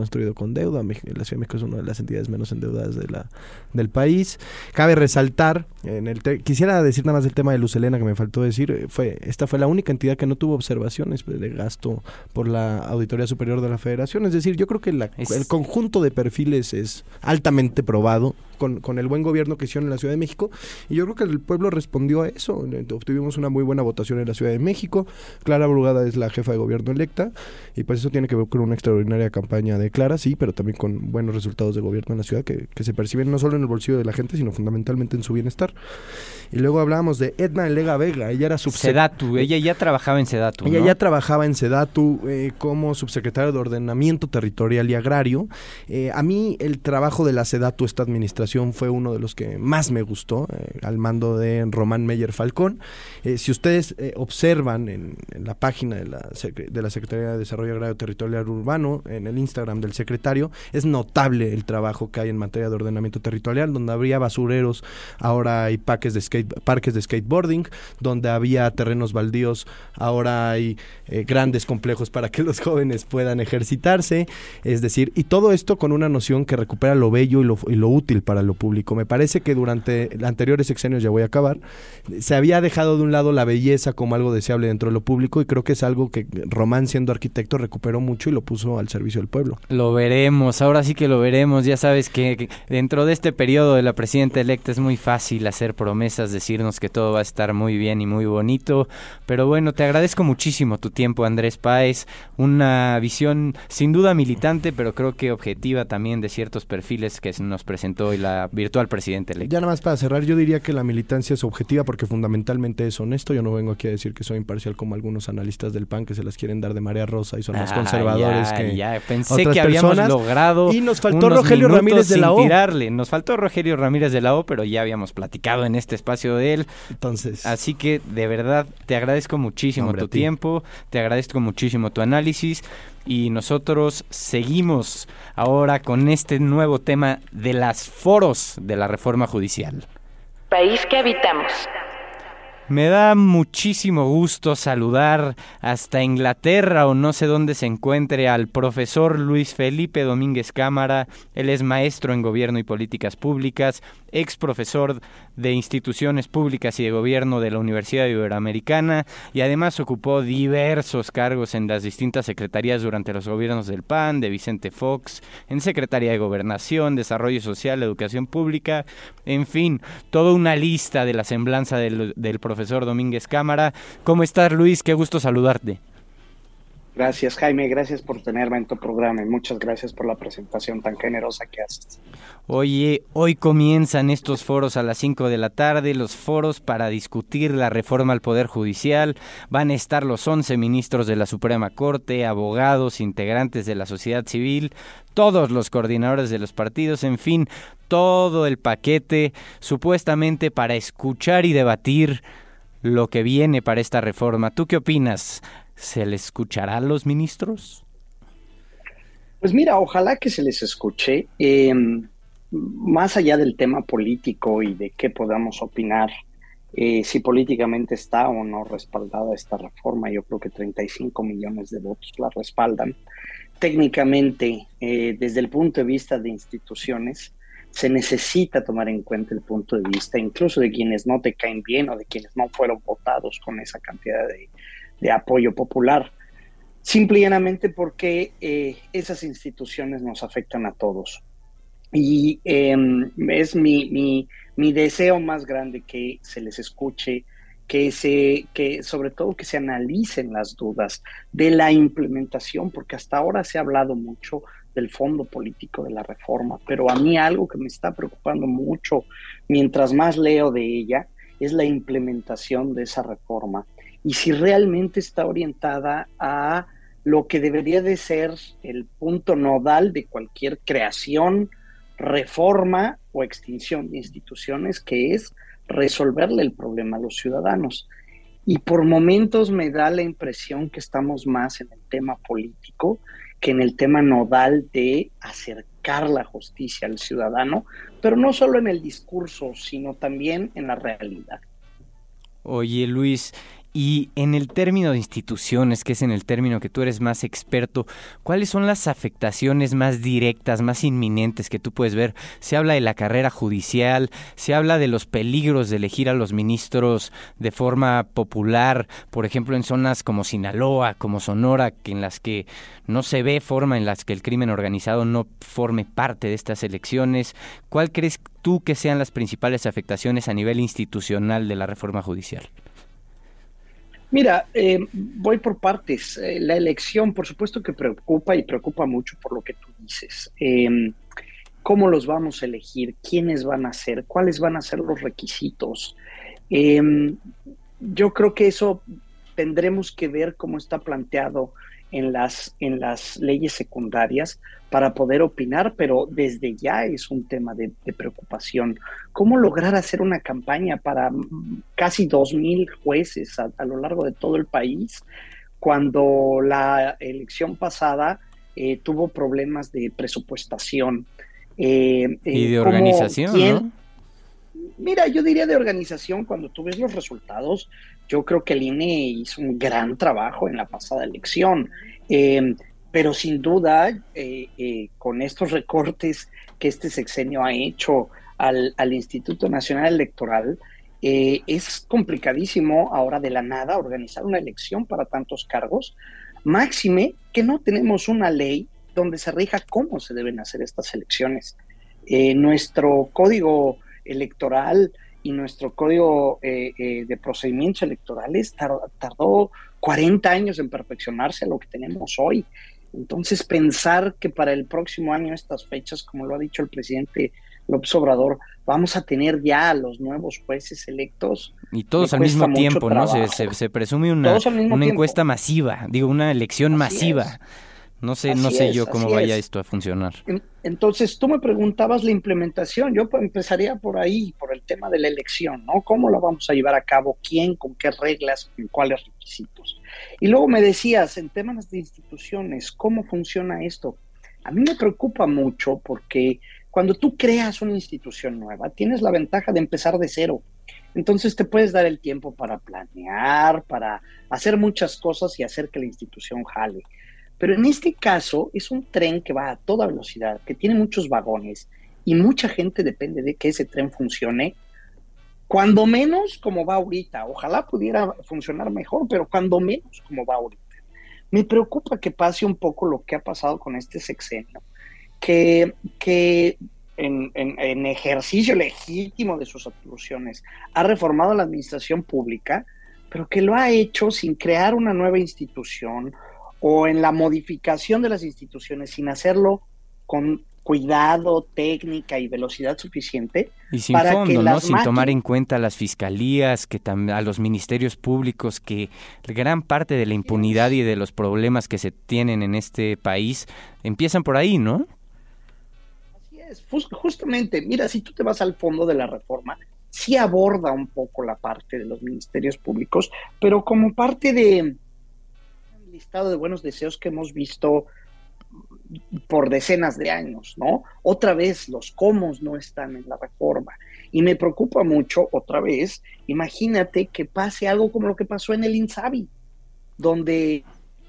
S14: con deuda. La Ciudad de México es una de las entidades menos endeudadas de la, del país. Cabe resaltar, en el te- quisiera decir nada más del tema de Luz Helena que me faltó decir, fue esta fue la única entidad que no tuvo observaciones de gasto por la Auditoría Superior de la Federación. Es decir, yo creo que la, es... el conjunto de perfiles es altamente probado con, con el buen gobierno que hicieron en la Ciudad de México, y yo creo que el pueblo respondió a eso. Obtuvimos una muy buena votación en la Ciudad de México. Clara Brugada es la jefa de gobierno electa, y pues eso tiene que ver con una extraordinaria campaña de Clara, sí, pero también con buenos resultados de gobierno en la ciudad que, que se perciben no solo en el bolsillo de la gente, sino fundamentalmente en su bienestar. Y luego hablábamos de Edna Elega Vega. Ella era subsecretaria.
S7: Sedatu, ella ya trabajaba en Sedatu,
S14: Ella
S7: ¿no?
S14: ya trabajaba en Sedatu eh, como subsecretaria de Ordenamiento Territorial y Agrario. Eh, a mí el trabajo de la Sedatu, esta administración, fue uno de los que más me gustó, eh, al mando de Román Meyer Falcón. Eh, si ustedes eh, observan en, en la página de la, de la Secretaría de Desarrollo Agrario Territorial Urbano, en el Instagram del secretario, es notable el trabajo que hay en materia de ordenamiento territorial, donde habría basureros, ahora hay parques de, skate, parques de skateboarding, donde había terrenos baldíos, ahora hay eh, grandes complejos para que los jóvenes puedan ejercitarse, es decir, y todo esto con una noción que recupera lo bello y lo, y lo útil para lo público. Me parece que durante anteriores sexenios, ya voy a acabar, se había dejado de un lado la belleza como algo deseable dentro de lo público, y creo que es algo que Román, siendo arquitecto, recuperó mucho y lo puso al servicio del pueblo.
S7: Lo veremos, ahora sí que lo veremos. Ya sabes que, que dentro de este periodo de la presidenta electa es muy fácil hacer promesas, decirnos que todo va a estar muy bien y muy bonito, pero bueno, te agradezco muchísimo tu tiempo, Andrés Páez, una visión sin duda militante, pero creo que objetiva también de ciertos perfiles que nos presentó hoy la virtual presidente electa.
S14: Ya nada más para cerrar, yo diría que la militancia es objetiva porque fundamentalmente es honesto. Yo no vengo aquí a decir que soy imparcial como algunos analistas del P A N que se las quieren dar de marea rosa y son más ah, conservadores
S7: ya,
S14: que
S7: ya. Pensé
S14: otras
S7: que habíamos
S14: personas.
S7: logrado
S14: y nos faltó Rogelio Ramírez de la O.
S7: Tirarle. Nos faltó Rogelio Ramírez de la O, pero ya habíamos platicado en este espacio de él.
S14: Entonces,
S7: así que de verdad te agradezco muchísimo Hombre, tu tiempo, te agradezco muchísimo tu análisis. Y nosotros seguimos ahora con este nuevo tema de las foros de la reforma judicial.
S13: País que habitamos.
S7: Me da muchísimo gusto saludar hasta Inglaterra o no sé dónde se encuentre al profesor Luis Felipe Domínguez Cámara. Él es maestro en Gobierno y Políticas Públicas, ex profesor de Instituciones Públicas y de Gobierno de la Universidad Iberoamericana y además ocupó diversos cargos en las distintas secretarías durante los gobiernos del P A N, de Vicente Fox, en Secretaría de Gobernación, Desarrollo Social, Educación Pública, en fin, toda una lista de la semblanza del, del profesor profesor Domínguez Cámara. ¿Cómo estás, Luis? Qué gusto saludarte.
S15: Gracias, Jaime, gracias por tenerme en tu programa y muchas gracias por la presentación tan generosa que haces.
S7: Oye, hoy comienzan estos foros a las cinco de la tarde, los foros para discutir la reforma al Poder Judicial. Van a estar los once ministros de la Suprema Corte, abogados, integrantes de la sociedad civil, todos los coordinadores de los partidos, en fin, todo el paquete supuestamente para escuchar y debatir lo que viene para esta reforma. ¿Tú qué opinas? ¿Se les escuchará a los ministros?
S15: Pues mira, ojalá que se les escuche. Eh, más allá del tema político y de qué podamos opinar, eh, si políticamente está o no respaldada esta reforma, yo creo que treinta y cinco millones de votos la respaldan. Técnicamente, eh, desde el punto de vista de instituciones, se necesita tomar en cuenta el punto de vista incluso de quienes no te caen bien o de quienes no fueron votados con esa cantidad de, de apoyo popular, simple y llanamente porque eh, esas instituciones nos afectan a todos. Y eh, es mi, mi, mi deseo más grande que se les escuche, que se, que sobre todo que se analicen las dudas de la implementación, porque hasta ahora se ha hablado mucho del fondo político de la reforma, pero a mí algo que me está preocupando mucho mientras más leo de ella es la implementación de esa reforma y si realmente está orientada a lo que debería de ser el punto nodal de cualquier creación, reforma o extinción de instituciones, que es resolverle el problema a los ciudadanos. Y por momentos me da la impresión que estamos más en el tema político que en el tema nodal de acercar la justicia al ciudadano, pero no solo en el discurso, sino también en la realidad.
S7: Oye, Luis, Y en el término de instituciones, que es en el término que tú eres más experto, ¿cuáles son las afectaciones más directas, más inminentes que tú puedes ver? Se habla de la carrera judicial, se habla de los peligros de elegir a los ministros de forma popular, por ejemplo en zonas como Sinaloa, como Sonora, que en las que no se ve forma en las que el crimen organizado no forme parte de estas elecciones. ¿Cuál crees tú que sean las principales afectaciones a nivel institucional de la reforma judicial?
S15: Mira, eh, voy por partes. Eh, la elección, por supuesto que preocupa y preocupa mucho por lo que tú dices. Eh, ¿Cómo los vamos a elegir? ¿Quiénes van a ser? ¿Cuáles van a ser los requisitos? Eh, yo creo que eso tendremos que ver cómo está planteado en las, en las leyes secundarias para poder opinar, pero desde ya es un tema de, de preocupación. ¿Cómo lograr hacer una campaña para casi dos mil jueces a, a lo largo de todo el país cuando la elección pasada eh, tuvo problemas de presupuestación? Eh, eh,
S7: y de organización,
S15: ¿quién?
S7: ¿no?
S15: Mira, yo diría de organización, cuando tú ves los resultados, yo creo que el I N E hizo un gran trabajo en la pasada elección, eh, pero sin duda, eh, eh, con estos recortes que este sexenio ha hecho al, al Instituto Nacional Electoral, eh, es complicadísimo ahora de la nada organizar una elección para tantos cargos, máxime que no tenemos una ley donde se rija cómo se deben hacer estas elecciones. Eh, nuestro código electoral y nuestro código eh, eh, de procedimientos electorales tardó, tardó cuarenta años en perfeccionarse a lo que tenemos hoy. Entonces, pensar que para el próximo año, estas fechas, como lo ha dicho el presidente López Obrador, vamos a tener ya a los nuevos jueces electos.
S7: Y todos al mismo tiempo, ¿no? Se, se, se presume una, una encuesta masiva, digo, una elección
S15: Así
S7: masiva.
S15: Es.
S7: No sé,
S15: Así
S7: no sé
S15: es,
S7: yo cómo
S15: así
S7: vaya
S15: es.
S7: esto a funcionar.
S15: Entonces, tú me preguntabas la implementación. Yo empezaría por ahí, por el tema de la elección, ¿no? ¿Cómo la vamos a llevar a cabo? ¿Quién? ¿Con qué reglas? ¿Con cuáles requisitos? Y luego me decías, en temas de instituciones, ¿cómo funciona esto? A mí me preocupa mucho porque cuando tú creas una institución nueva, tienes la ventaja de empezar de cero. Entonces te puedes dar el tiempo para planear, para hacer muchas cosas y hacer que la institución jale. Pero en este caso es un tren que va a toda velocidad, que tiene muchos vagones y mucha gente depende de que ese tren funcione, cuando menos como va ahorita. Ojalá pudiera funcionar mejor, pero cuando menos como va ahorita. Me preocupa que pase un poco lo que ha pasado con este sexenio, que, que en, en, en ejercicio legítimo de sus atribuciones ha reformado la administración pública, pero que lo ha hecho sin crear una nueva institución o en la modificación de las instituciones sin hacerlo con cuidado, técnica y velocidad suficiente.
S7: Y sin
S15: para
S7: fondo,
S15: que
S7: ¿no?
S15: las
S7: Sin
S15: máquinas...
S7: tomar en cuenta a las fiscalías, que tam- a los ministerios públicos, que gran parte de la impunidad y de los problemas que se tienen en este país empiezan por ahí, ¿no?
S15: Así es, justamente, mira, si tú te vas al fondo de la reforma, sí aborda un poco la parte de los ministerios públicos, pero como parte de listado de buenos deseos que hemos visto por decenas de años, ¿no? Otra vez los cómo no están en la reforma y me preocupa mucho, otra vez, imagínate que pase algo como lo que pasó en el INSABI, donde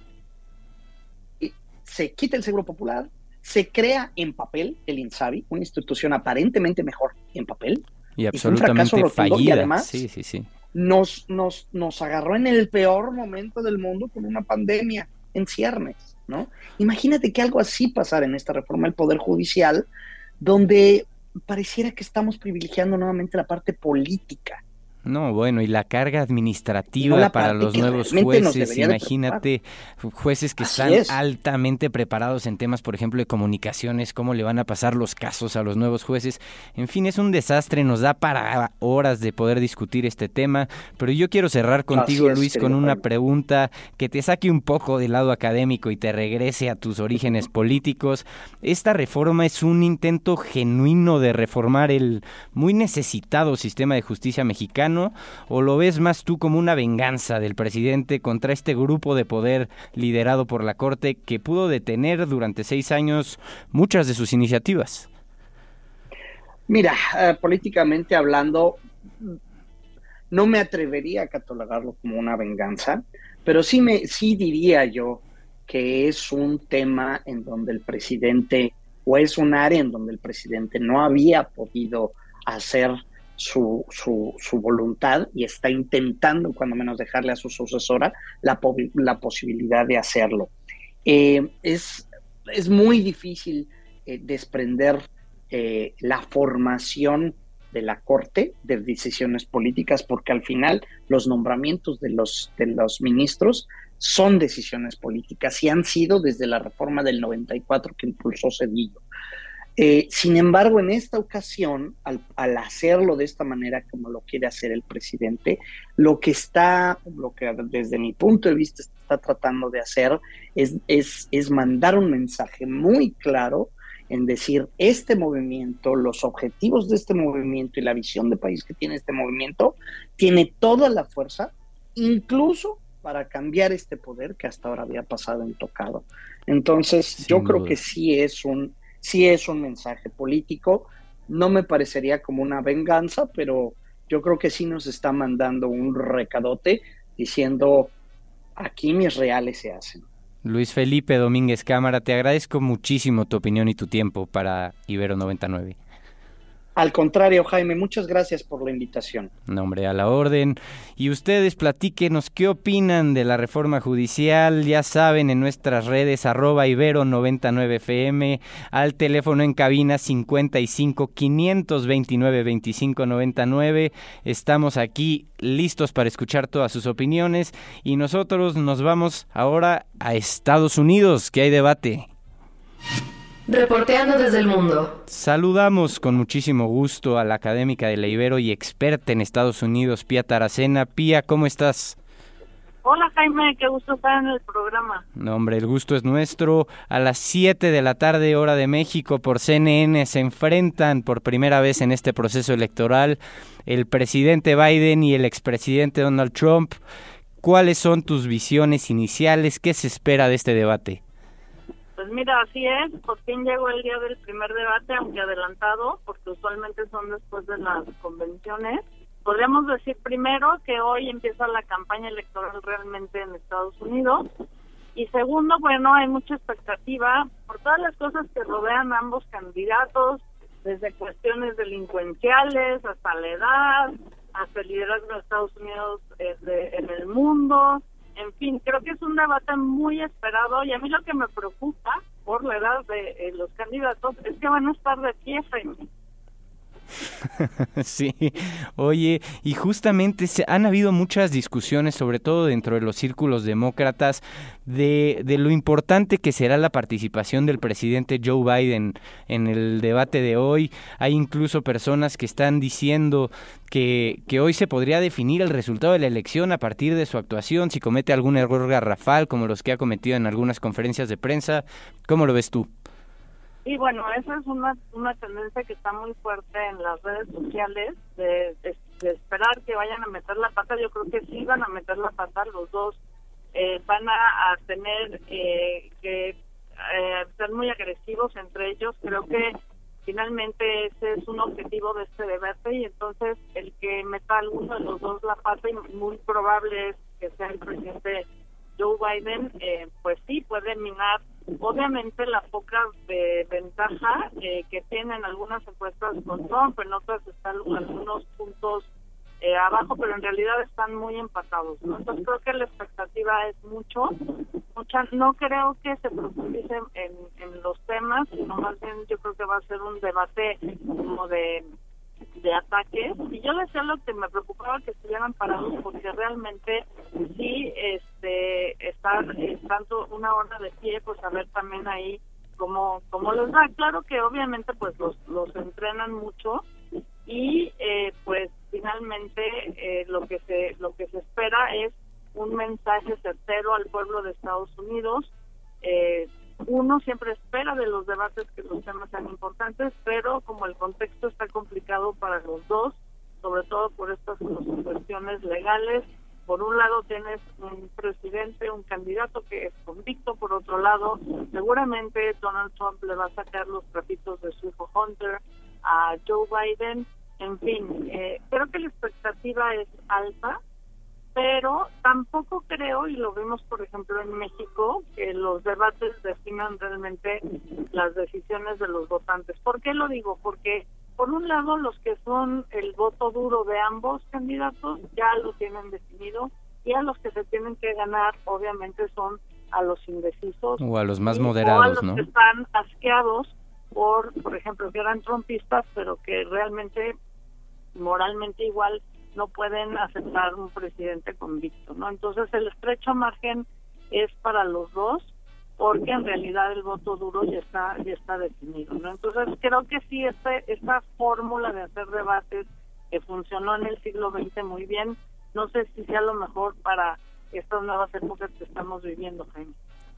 S15: se quita el Seguro Popular, se crea en papel el INSABI, una institución aparentemente mejor en papel,
S7: y absolutamente
S15: y
S7: fallida.
S15: Y además,
S7: sí, sí, sí.
S15: Nos, nos, nos agarró en el peor momento del mundo con una pandemia en ciernes, ¿no? Imagínate que algo así pasara en esta reforma del Poder Judicial, donde pareciera que estamos privilegiando nuevamente la parte política.
S7: No, bueno, y la carga administrativa
S15: no la
S7: para los nuevos jueces, imagínate, jueces que
S15: Así
S7: están
S15: es.
S7: altamente preparados en temas, por ejemplo, de comunicaciones, cómo le van a pasar los casos a los nuevos jueces. En fin, es un desastre, nos da para horas de poder discutir este tema, pero yo quiero cerrar contigo,
S15: es,
S7: Luis, con una pregunta que te saque un poco del lado académico y te regrese a tus orígenes políticos. ¿Esta reforma es un intento genuino de reformar el muy necesitado sistema de justicia mexicano, o lo ves más tú como una venganza del presidente contra este grupo de poder liderado por la Corte que pudo detener durante seis años muchas de sus iniciativas?
S15: Mira, uh, políticamente hablando, no me atrevería a catalogarlo como una venganza, pero sí, me, sí diría yo que es un tema en donde el presidente, o es un área en donde el presidente no había podido hacer su, su, su voluntad y está intentando, cuando menos, dejarle a su sucesora la, la posibilidad de hacerlo. Eh, es, es muy difícil eh, desprender eh, la formación de la Corte de decisiones políticas, porque al final los nombramientos de los, de los ministros son decisiones políticas y han sido desde la reforma del noventa y cuatro que impulsó Zedillo. Eh, sin embargo, en esta ocasión, al, al hacerlo de esta manera como lo quiere hacer el presidente, lo que está, lo que desde mi punto de vista está tratando de hacer es, es, es mandar un mensaje muy claro en decir, este movimiento, los objetivos de este movimiento y la visión de país que tiene este movimiento, tiene toda la fuerza, incluso para cambiar este poder que hasta ahora había pasado intocado. Entonces, Sin yo duda. creo que sí es un, sí es un mensaje político. No me parecería como una venganza, pero yo creo que sí nos está mandando un recadote diciendo, aquí mis reales se hacen.
S7: Luis Felipe Domínguez Cámara, te agradezco muchísimo tu opinión y tu tiempo para Ibero noventa y nueve.
S15: Al contrario, Jaime, muchas gracias por la invitación.
S7: Nombre a la orden. Y ustedes platíquenos qué opinan de la reforma judicial, ya saben, en nuestras redes, arroba Ibero noventa y nueve F M, al teléfono en cabina cincuenta y cinco, quinientos veintinueve, veinticinco noventa y nueve. Estamos aquí listos para escuchar todas sus opiniones y nosotros nos vamos ahora a Estados Unidos, que hay debate.
S13: Reporteando desde el mundo.
S7: Saludamos con muchísimo gusto a la académica de la Ibero y experta en Estados Unidos, Pía Taracena. Pía, ¿cómo estás?
S16: Hola Jaime, qué gusto estar en el programa.
S7: No, hombre, el gusto es nuestro. A las siete de la tarde, hora de México, por C N N se enfrentan por primera vez en este proceso electoral el presidente Biden y el expresidente Donald Trump. ¿Cuáles son tus visiones iniciales? ¿Qué se espera de este debate?
S16: Pues mira, así es, por fin llegó el día del primer debate, aunque adelantado, porque usualmente son después de las convenciones. Podríamos decir primero que hoy empieza la campaña electoral realmente en Estados Unidos. Y segundo, bueno, hay mucha expectativa por todas las cosas que rodean a ambos candidatos, desde cuestiones delincuenciales hasta la edad, hasta el liderazgo de Estados Unidos eh, de, en el mundo. En fin, creo que es un debate muy esperado y a mí lo que me preocupa por la edad de eh, los candidatos es que van a estar de pie, Jaime.
S7: Sí, oye, y justamente se, han habido muchas discusiones, sobre todo dentro de los círculos demócratas, de, de lo importante que será la participación del presidente Joe Biden en el debate de hoy. Hay incluso personas que están diciendo que, que hoy se podría definir el resultado de la elección a partir de su actuación, si comete algún error garrafal, como los que ha cometido en algunas conferencias de prensa. ¿Cómo lo ves tú?
S16: Y bueno, esa es una una tendencia que está muy fuerte en las redes sociales, de, de, de esperar que vayan a meter la pata. Yo creo que sí van a meter la pata, los dos eh, van a, a tener eh, que eh, ser muy agresivos entre ellos. Creo que finalmente ese es un objetivo de este debate y entonces el que meta alguno de los dos la pata, y muy probable es que sea el presidente Joe Biden, eh, pues sí puede minar obviamente la poca de ventaja eh, que tienen algunas encuestas con Trump, en otras están algunos puntos eh, abajo, pero en realidad están muy empatados, ¿no? Entonces creo que la expectativa es mucho, mucha, no creo que se profundice en, en los temas, sino más bien yo creo que va a ser un debate como de de ataques, y yo decía lo que me preocupaba que estuvieran parados, porque realmente sí este estar tanto una hora de pie, pues a ver también ahí cómo cómo les da. Claro que obviamente pues los los entrenan mucho y eh, pues finalmente eh, lo que se lo que se espera es un mensaje certero al pueblo de Estados Unidos. eh, Uno siempre espera de los debates que los temas sean importantes, pero como el contexto está complicado para los dos, sobre todo por estas cuestiones legales, por un lado tienes un presidente, un candidato que es convicto, por otro lado seguramente Donald Trump le va a sacar los trapitos de su hijo Hunter a Joe Biden, en fin, eh, creo que la expectativa es alta, pero tampoco creo, y lo vemos por ejemplo en México, que los debates definan realmente las decisiones de los votantes. ¿Por qué lo digo? Porque por un lado los que son el voto duro de ambos candidatos ya lo tienen definido, y a los que se tienen que ganar obviamente son a los indecisos
S7: o a los más
S16: y,
S7: moderados,
S16: o a los
S7: ¿no?
S16: que están asqueados por, por ejemplo, que eran trumpistas, pero que realmente moralmente igual no pueden aceptar un presidente convicto, ¿no? Entonces el estrecho margen es para los dos, porque en realidad el voto duro ya está ya está definido, ¿no? Entonces creo que sí, este, esta fórmula de hacer debates que funcionó en el siglo veinte muy bien, no sé si sea lo mejor para estas nuevas épocas que estamos viviendo, Jaime.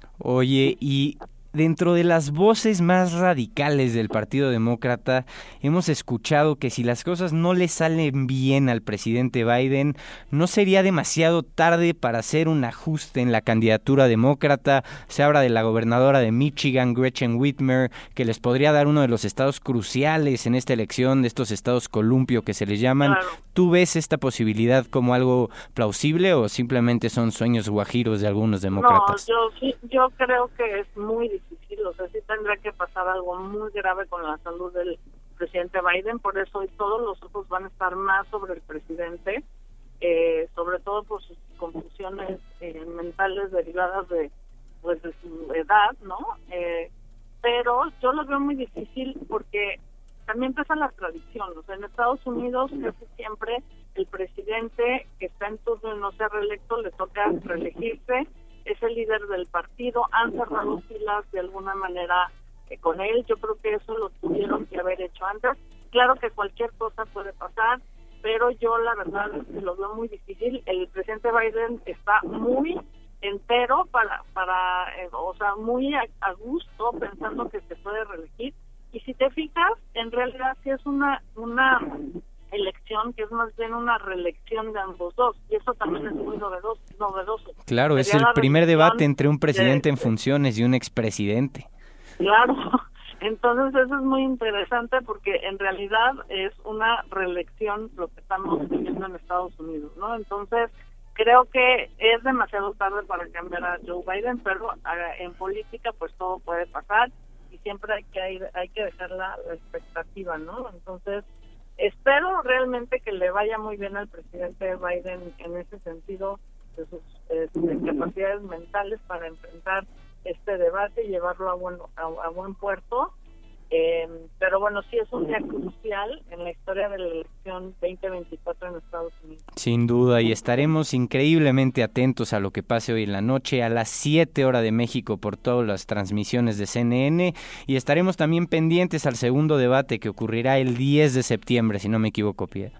S7: Oye, y dentro de las voces más radicales del Partido Demócrata, hemos escuchado que si las cosas no le salen bien al presidente Biden, no sería demasiado tarde para hacer un ajuste en la candidatura demócrata. Se habla de la gobernadora de Michigan, Gretchen Whitmer, que les podría dar uno de los estados cruciales en esta elección, de estos estados columpio que se les llaman.
S16: Claro.
S7: ¿Tú ves esta posibilidad como algo plausible o simplemente son sueños guajiros de algunos demócratas?
S16: No, yo sí, yo creo que es muy difícil, o sea, sí tendría que pasar algo muy grave con la salud del presidente Biden, por eso hoy todos los ojos van a estar más sobre el presidente, eh, sobre todo por sus confusiones eh, mentales derivadas de, pues, de su edad, ¿no? Eh, pero yo lo veo muy difícil porque también pesa la tradición, o sea, en Estados Unidos casi siempre el presidente que está en turno y no sea reelecto le toca reelegirse, es el líder del partido, han cerrado filas de alguna manera eh, con él, yo creo que eso lo tuvieron que haber hecho antes. Claro que cualquier cosa puede pasar, pero yo la verdad lo veo muy difícil. El presidente Biden está muy entero para, para eh, o sea, muy a, a gusto pensando que se puede reelegir, y si te fijas, en realidad sí es una una elección que es más bien una reelección de ambos dos, y eso también es muy novedoso. novedoso.
S7: Claro,
S16: Sería
S7: es el primer debate entre un presidente de, en funciones y un expresidente.
S16: Claro, entonces eso es muy interesante porque en realidad es una reelección lo que estamos viviendo en Estados Unidos, ¿no? Entonces creo que es demasiado tarde para cambiar a Joe Biden, pero en política pues todo puede pasar y siempre hay que ir, hay que dejar la, la expectativa, ¿no? Entonces espero realmente que le vaya muy bien al presidente Biden en ese sentido de sus este, capacidades mentales para enfrentar este debate y llevarlo a buen, a, a buen puerto. Eh, pero bueno, sí es un día crucial en la historia de la elección veinte veinticuatro en Estados Unidos.
S7: Sin duda, y estaremos increíblemente atentos a lo que pase hoy en la noche a las siete hora de México por todas las transmisiones de C N N, y estaremos también pendientes al segundo debate que ocurrirá el diez de septiembre, si no me equivoco, Pierre.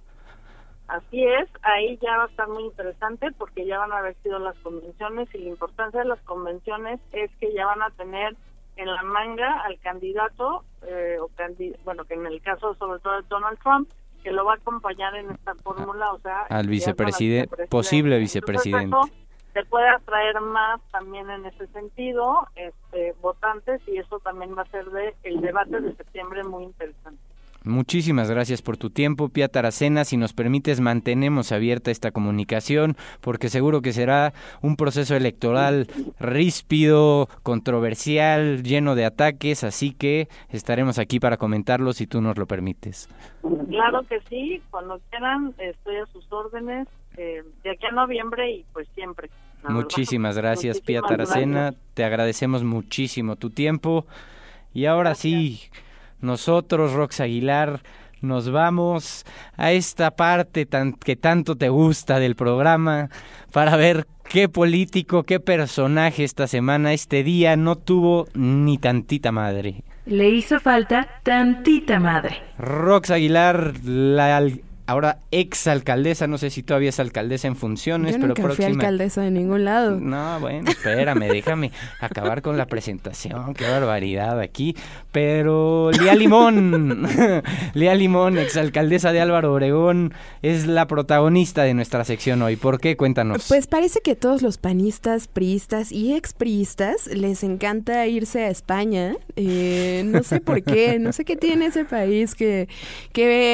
S16: Así es, ahí ya va a estar muy interesante porque ya van a haber sido las convenciones, y la importancia de las convenciones es que ya van a tener en la manga al candidato, eh, o candi- bueno, que en el caso sobre todo de Donald Trump, que lo va a acompañar en esta fórmula, o sea...
S7: Al vicepresidente, posible vicepresidente.
S16: Entonces, eso te puede atraer más también en ese sentido, este, votantes, y eso también va a ser de el debate de septiembre muy interesante.
S7: Muchísimas gracias por tu tiempo, Pia Taracena. Si nos permites, mantenemos abierta esta comunicación, porque seguro que será un proceso electoral ríspido, controversial, lleno de ataques, así que estaremos aquí para comentarlo si tú nos lo permites.
S16: Claro que sí, cuando quieran estoy a sus órdenes, eh, de aquí a noviembre y pues siempre.
S7: Muchísimas
S16: verdad.
S7: gracias,
S16: Muchísimas
S7: Pia Taracena,
S16: gracias.
S7: Te agradecemos muchísimo tu tiempo. Y ahora gracias. Sí... Nosotros, Rox Aguilar, nos vamos a esta parte tan, que tanto te gusta del programa para ver qué político, qué personaje esta semana, este día no tuvo ni tantita madre.
S2: Le hizo falta tantita madre.
S7: Rox Aguilar, la al- ahora ex alcaldesa, no sé si todavía es alcaldesa en funciones,
S12: Yo
S7: pero
S12: nunca
S7: próxima.
S12: fui alcaldesa de ningún lado.
S7: No, bueno, espérame, déjame acabar con la presentación, qué barbaridad aquí. Pero Lía Limón, Lía Limón, exalcaldesa de Álvaro Obregón, es la protagonista de nuestra sección hoy. ¿Por qué? Cuéntanos.
S12: Pues parece que todos los panistas, priistas y expriistas les encanta irse a España. Eh, no sé por qué, no sé qué tiene ese país que... que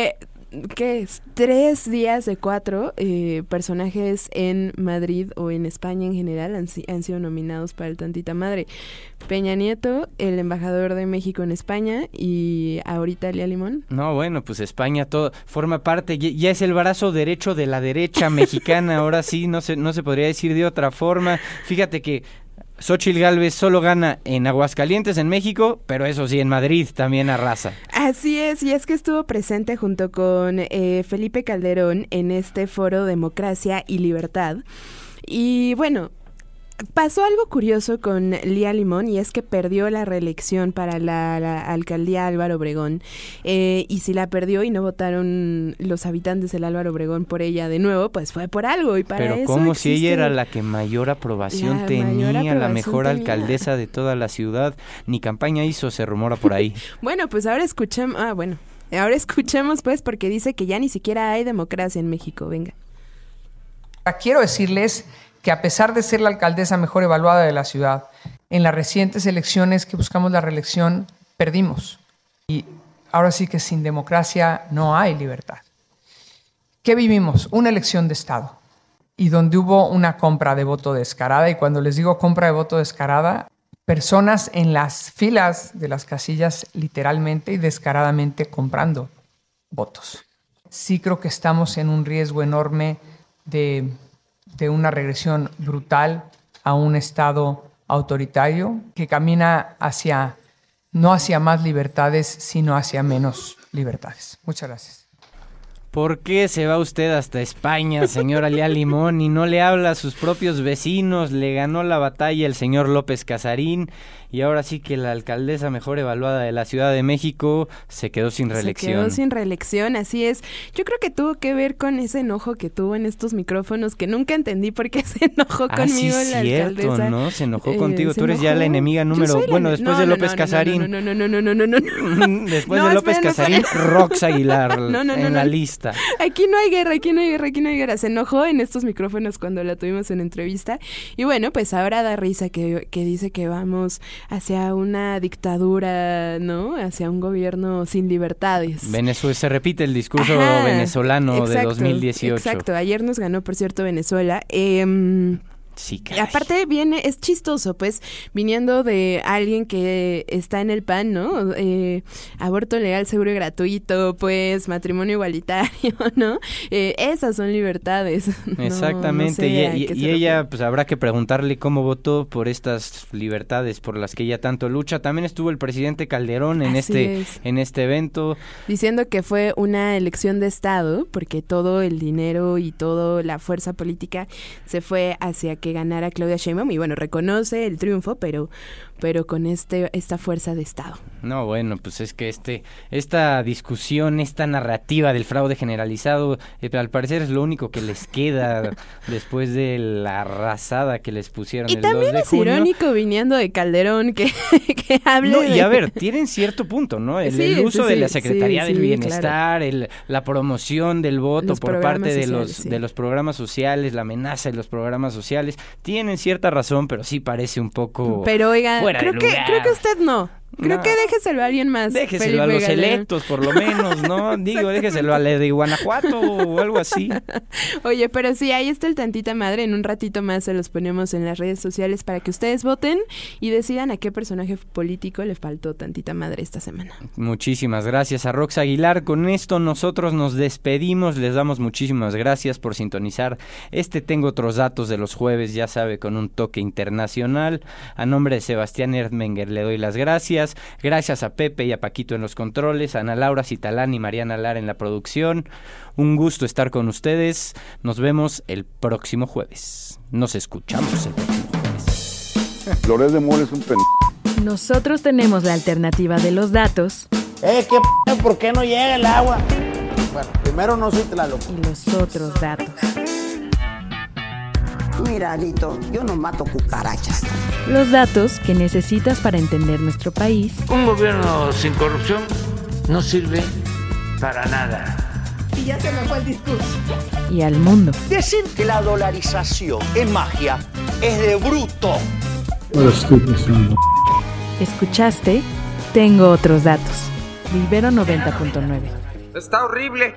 S17: ¿qué es? Tres días de cuatro eh, personajes en Madrid o en España en general han, han sido nominados para el Tantita Madre. Peña Nieto, el embajador de México en España, y ahorita Lía Limón.
S7: No, bueno, pues España todo forma parte, ya es el brazo derecho de la derecha mexicana, ahora sí, no se, no se podría decir de otra forma. Fíjate que Xóchitl Gálvez solo gana en Aguascalientes, en México, pero eso sí, en Madrid también arrasa.
S17: Así es, y es que estuvo presente junto con eh, Felipe Calderón en este foro Democracia y Libertad. Y bueno, pasó algo curioso con Lía Limón, y es que perdió la reelección para la, la alcaldía Álvaro Obregón, eh, y si la perdió y no votaron los habitantes del Álvaro Obregón por ella de nuevo, pues fue por algo, y para
S7: Pero
S17: eso
S7: como
S17: existe...
S7: si ella era la que mayor aprobación
S17: La
S7: tenía,
S17: mayor aprobación
S7: la mejor
S17: tenía.
S7: alcaldesa de toda la ciudad, ni campaña hizo, se rumora por ahí.
S17: Bueno, pues ahora escuchemos, ah, bueno, ahora escuchemos pues, porque dice que ya ni siquiera hay democracia en México, venga.
S18: Quiero decirles que a pesar de ser la alcaldesa mejor evaluada de la ciudad, en las recientes elecciones que buscamos la reelección, perdimos. Y ahora sí que sin democracia no hay libertad. ¿Qué vivimos? Una elección de Estado, y donde hubo una compra de voto descarada, y cuando les digo compra de voto descarada, personas en las filas de las casillas literalmente y descaradamente comprando votos. Sí creo que estamos en un riesgo enorme de... de una regresión brutal a un Estado autoritario que camina hacia, no hacia más libertades, sino hacia menos libertades. Muchas gracias.
S7: ¿Por qué se va usted hasta España, señora Lía Limón, y no le habla a sus propios vecinos? Le ganó la batalla el señor López Casarín, y ahora sí que la alcaldesa mejor evaluada de la Ciudad de México se quedó sin reelección.
S17: Se quedó sin reelección, así es. Yo creo que tuvo que ver con ese enojo que tuvo en estos micrófonos, que nunca entendí por qué se enojó
S7: ah,
S17: conmigo
S7: sí,
S17: la
S7: cierto,
S17: alcaldesa.
S7: ¿no? Se enojó
S17: Eh,
S7: contigo,
S17: ¿se
S7: tú eres
S17: enojó?
S7: ya la enemiga número...
S17: Yo soy la
S7: Bueno,
S17: ene-
S7: después
S17: no,
S7: de
S17: no,
S7: López
S17: no, no,
S7: Casarín.
S17: No, no, no, no, no, no, no, no.
S7: Después
S17: No,
S7: de López
S17: espera,
S7: Casarín,
S17: espera.
S7: Rox Aguilar
S17: No, no, no,
S7: en
S17: no.
S7: la lista.
S17: Aquí no hay guerra, aquí no hay guerra, aquí no hay guerra. Se enojó en estos micrófonos cuando la tuvimos en entrevista. Y bueno, pues ahora da risa que, que dice que vamos hacia una dictadura, ¿no? Hacia un gobierno sin libertades.
S7: Venezuela, se repite el discurso
S17: Ajá,
S7: venezolano de
S17: exacto,
S7: dos mil dieciocho.
S17: Exacto, ayer nos ganó, por cierto, Venezuela. Eh,
S7: Sí,
S17: y aparte viene, es chistoso, pues, viniendo de alguien que está en el P A N, ¿no? Eh, aborto legal, seguro y gratuito, pues, matrimonio igualitario, ¿no? Eh, esas son libertades.
S7: Exactamente,
S17: No, no sé a
S7: y,
S17: qué
S7: y-
S17: se
S7: y ella,
S17: refiere.
S7: pues habrá que preguntarle cómo votó por estas libertades por las que ella tanto lucha. También estuvo el presidente Calderón en
S17: Así
S7: este
S17: es.
S7: en este evento.
S17: Diciendo que fue una elección de Estado, porque todo el dinero y toda la fuerza política se fue hacia que ganara Claudia Sheinbaum, y bueno, reconoce el triunfo, pero pero con este esta fuerza de Estado.
S7: No, bueno, pues es que este esta discusión, esta narrativa del fraude generalizado, eh, al parecer es lo único que les queda después de la arrasada que les pusieron
S17: Y
S7: el dos
S17: también
S7: de
S17: es
S7: junio.
S17: irónico viniendo de Calderón que, que hable
S7: No, y
S17: de...
S7: a ver, tienen cierto punto, ¿no? El,
S17: Sí,
S7: el uso
S17: sí,
S7: de la
S17: sí,
S7: Secretaría
S17: sí,
S7: del
S17: sí,
S7: Bienestar, el, la promoción del voto
S17: Los
S7: por
S17: programas
S7: parte de
S17: sociales,
S7: los
S17: sí.
S7: de los programas sociales, la amenaza de los programas sociales, tienen cierta razón, pero sí parece un poco
S17: Pero oiga,
S7: fuera
S17: creo
S7: de
S17: que
S7: lugar.
S17: creo que usted no. Creo
S7: No.
S17: que déjeselo a alguien más.
S7: Déjeselo a los
S17: Felipe Calderón.
S7: electos, por lo menos, ¿no? Digo, déjeselo a la de Guanajuato o algo así.
S17: Oye, pero sí, ahí está el Tantita Madre. En un ratito más se los ponemos en las redes sociales para que ustedes voten y decidan a qué personaje político le faltó Tantita Madre esta semana.
S7: Muchísimas gracias a Rox Aguilar. Con esto nosotros nos despedimos. Les damos muchísimas gracias por sintonizar este Tengo Otros Datos de los jueves, ya sabe, con un toque internacional. A nombre de Sebastián Erdmenger le doy las gracias. Gracias a Pepe y a Paquito en los controles, a Ana Laura Citalán y Mariana Lara en la producción. Un gusto estar con ustedes. Nos vemos el próximo jueves. Nos escuchamos el próximo jueves.
S1: Flores de Mora es un pen...
S2: Nosotros tenemos la alternativa de los datos
S3: Eh, ¿qué p***? ¿Por qué no llega el agua? Bueno, primero no soy Tlaloc.
S2: y los otros datos.
S4: Mira, Alito, yo no mato cucarachas.
S2: Los datos que necesitas para entender nuestro país
S5: Un gobierno sin corrupción no sirve para nada.
S4: Y ya se me fue el discurso.
S2: y al mundo.
S6: Decir que la dolarización es magia es de bruto.
S2: ¿Escuchaste? Tengo otros datos. De Ibero noventa punto nueve.
S19: Está horrible.